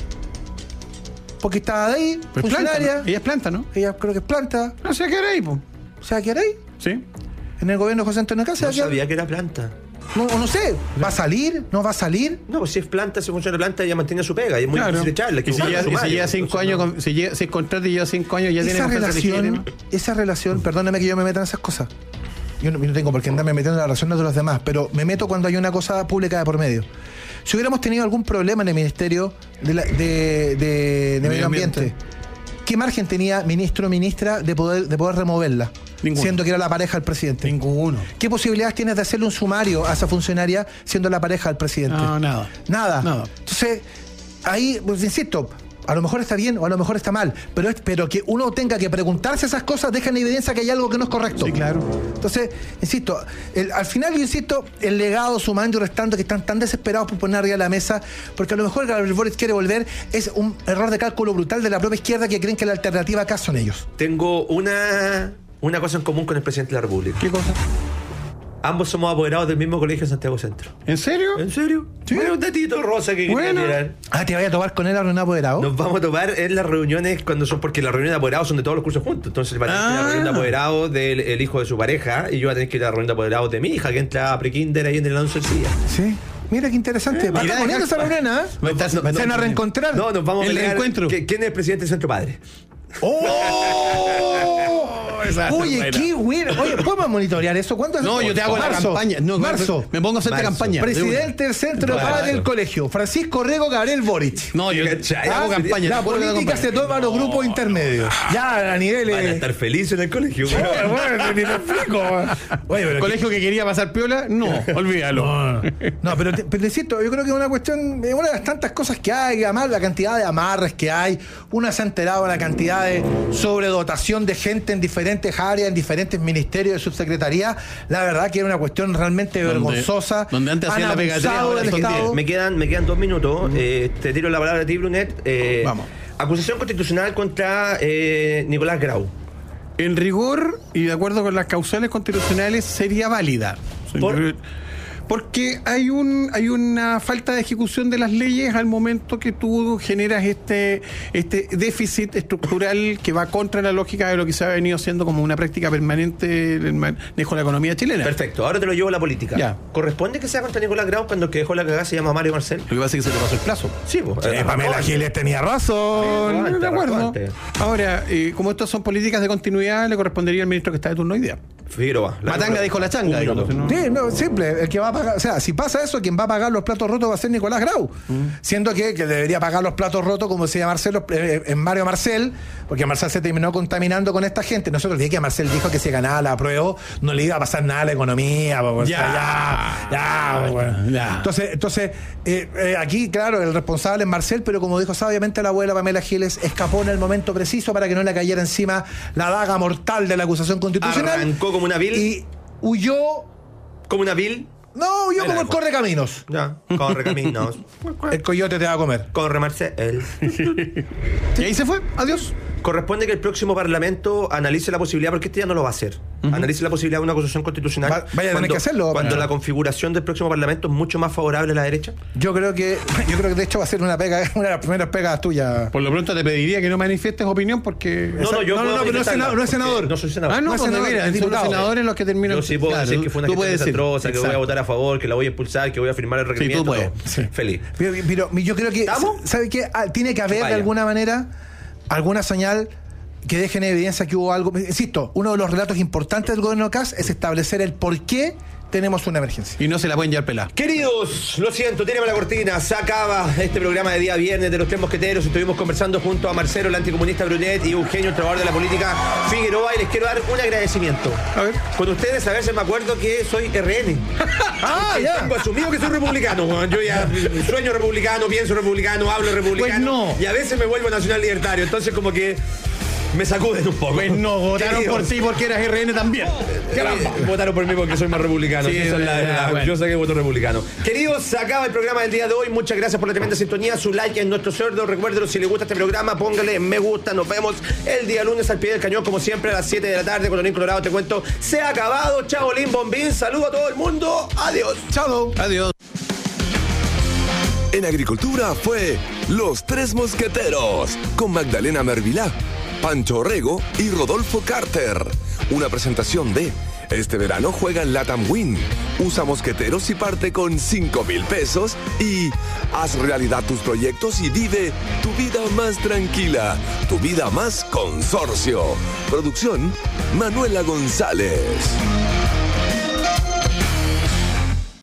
Porque está ahí, Pues planta, funcionaria. ¿no? Ella es planta, ¿no? Ella creo que es planta. No sé qué era ahí, po. O sea, ¿qué hará ahí? Sí. En el gobierno de José Antonio Caz. No sabía que era planta. No, no sé. ¿Va a salir? ¿No va a salir? No, pues si es planta, si funciona planta, ella mantiene su pega. Y es muy Claro. difícil echarla. hay que Y si buscar lleva, su y si sumario. lleva cinco Entonces, años, no. con, si, lleva, si contrata y lleva cinco años, ya tiene Esa confianza relación, legítima. esa relación, perdóname que yo me meta en esas cosas. Yo no, yo no tengo por qué andarme metiendo en las relaciones de los demás, pero me meto cuando hay una cosa pública de por medio. Si hubiéramos tenido algún problema en el Ministerio de, la- de, de- de Medio Medio Ambiente, Ambiente. ¿qué margen tenía ministro o ministra de poder, de poder removerla? Ninguno. Siendo que era la pareja del presidente. Ninguno. ¿Qué posibilidades tienes de hacerle un sumario a esa funcionaria siendo la pareja del presidente? No, nada. Nada. Nada. Entonces, ahí, pues insisto, a lo mejor está bien o a lo mejor está mal, pero, es, pero que uno tenga que preguntarse esas cosas deja en evidencia que hay algo que no es correcto. Sí, claro. Entonces, insisto, el- al final yo insisto, el legado sumando y restando que están tan desesperados por poner arriba de la mesa, porque a lo mejor Gabriel Boric quiere volver, es un error de cálculo brutal de la propia izquierda que creen que la alternativa acá son ellos. Tengo una, una cosa en común con el presidente de la República. ¿Qué cosa? Ambos somos apoderados del mismo colegio de Santiago Centro. ¿En serio? ¿En serio? Sí. Bueno, un datito rosa que Bueno. quería tirar. Ah, ¿te vaya a tomar con él a un apoderado? Nos vamos a tomar en las reuniones cuando son, porque las reuniones de apoderados son de todos los cursos juntos. Entonces va a tener que ir a la Ah. reunión de apoderados del el hijo de su pareja y yo voy a tener que ir a la reunión de apoderados de mi hija que entra a pre-kinder ahí en el once del día. Sí. Mira qué interesante. Va a mira, estar bonita esa reunión, ¿ah? Va a estar- Se van a reencontrar. No, nos vamos a El pelear. reencuentro. ¿Qui- ¿Quién es el presidente del Centro Padre? ¡Oh! esa Oye, buena. qué bueno. Oye, ¿podemos monitorear eso? ¿Cuánto es? No, yo te hago la Marzo. campaña. No, Marzo. Me pongo a hacer la Marzo. campaña. Presidente del Centro de Claro. Padres del Colegio, Francisco Rego Gabriel Boric. No, yo ¿Cachai? te hago Ah, campaña. La te juro que hago política campaña. se toma a los grupos intermedios. Ya, a niveles. Van a estar felices en el colegio. Bueno, bueno, ni te explico. Oye, pero ¿Colegio que quería pasar piola? No, olvídalo. No, pero, te- pero insisto, yo creo que es una cuestión, es una de las tantas cosas que hay, además la cantidad de amarres que hay, una se ha enterado de la cantidad de sobredotación de gente en diferentes áreas, en diferentes ministerios de subsecretaría, la verdad que era una cuestión realmente Donde- vergonzosa. donde antes Han hacían la pegatina, abusado ahora del son Estado. Me quedan, me quedan dos minutos. Eh, te tiro la palabra a ti, Brunet. Eh, Vamos. Acusación constitucional contra eh, Nicolás Grau. En rigor y de acuerdo con las causales constitucionales sería válida. ¿Por? Porque hay un hay una falta de ejecución de las leyes al momento que tú generas este este déficit estructural que va contra la lógica de lo que se ha venido haciendo como una práctica permanente del manejo de la economía chilena. Perfecto, ahora te lo llevo a la política. Ya. ¿Corresponde que sea contra Nicolás Grau cuando el que dejó la cagada se llama Mario Marcel? Lo que pasa es que se le pasó el plazo. Sí, pues. Eh, Pamela Giles tenía razón. Sí, de acuerdo. Bastante. Ahora, eh, como estas son políticas de continuidad, le correspondería al ministro que está de turno hoy día. Figueroa. La- Matanga dijo la changa, Un digamos. minuto. ¿no? Sí, no, simple, el que va a pagar, o sea, si pasa eso, quien va a pagar los platos rotos va a ser Nicolás Grau, siendo que, que debería pagar los platos rotos, como decía Marcelo, eh, en Mario Marcel, porque Marcel se terminó contaminando con esta gente. Nosotros olvidé que Marcel dijo que si ganaba la prueba no le iba a pasar nada a la economía, po, o sea, ya, ya, po, bueno. Ya. Entonces, entonces eh, eh, aquí, claro, el responsable es Marcel, pero como dijo sabiamente la abuela Pamela Giles, escapó en el momento preciso para que no le cayera encima la daga mortal de la acusación constitucional. Arrancó como una vil. Y huyó. Como una vil. No, huyó Ahí como la el dejo. correcaminos. Ya, corre caminos. El coyote te va a comer. Corre Marcel. Y ahí se fue. Adiós. Corresponde que el próximo Parlamento analice la posibilidad, porque este ya no lo va a hacer, analice la posibilidad de una acusación constitucional. Va- vaya a tener cuando, que hacerlo. Cuando Pero- la configuración del próximo Parlamento es mucho más favorable a la derecha. Yo creo que, yo creo que de hecho va a ser una pega, una de las primeras pegas tuyas. Por lo pronto te pediría que no manifiestes opinión porque... No, no, yo no, no, puedo no, pero no es manifestarla, senador, no es porque senador. No soy senador. Ah, no, No es pues de senador, veras, es son los diputado. senadores los que terminan... Yo sí puedo Claro, decir que fue una tú gestión puedes decir. desastrosa, que voy a Exacto. votar a favor, que la voy a impulsar, que voy a firmar el requerimiento. tú puedes. todo. Sí. Feliz. Pero, pero yo creo que, ¿Estamos? ¿sabe qué? Ah, tiene que haber Vaya. de alguna manera alguna señal que deje en evidencia que hubo algo. Insisto, uno de los relatos importantes del gobierno de Kass es establecer el por qué tenemos una emergencia. Y no se la pueden llevar pelada. Queridos, lo siento, tírame la cortina. Se acaba este programa de día viernes de los Tres Mosqueteros. Estuvimos conversando junto a Marcelo, el anticomunista Brunet, y Eugenio, el trovador de la política Figueroa. Y les quiero dar un agradecimiento. A ver. Con ustedes, a veces me acuerdo que soy R N. Ah, ya. Tengo asumido que soy republicano. Juan. Yo ya sueño republicano, pienso republicano, hablo republicano. Pues no. Y a veces me vuelvo nacional libertario. Entonces, como que me sacuden un poco. Pues no, votaron Queridos, por ti porque eras R N también. Caramba. Votaron por mí porque soy más republicano. Sí, Sí, son la- ya, la- bueno. Yo saqué voto republicano. Queridos, se acaba el programa del día de hoy. Muchas gracias por la tremenda sintonía. Su like en nuestro cerdo. Recuérdelo, si le gusta este programa, póngale me gusta. Nos vemos el día lunes al pie del cañón, como siempre, a las siete de la tarde. Colorín Colorado, te cuento. Se ha acabado. Chao, Lin Bombín. Saludo a todo el mundo. Adiós. Chao. Adiós. En Agricultura fue Los Tres Mosqueteros con Magdalena Mervilá, Pancho Orrego y Rodolfo Carter. Una presentación de Este verano juega en Latam Win. Usa mosqueteros y parte con cinco mil pesos y haz realidad tus proyectos y vive tu vida más tranquila, tu vida más consorcio. Producción Manuela González.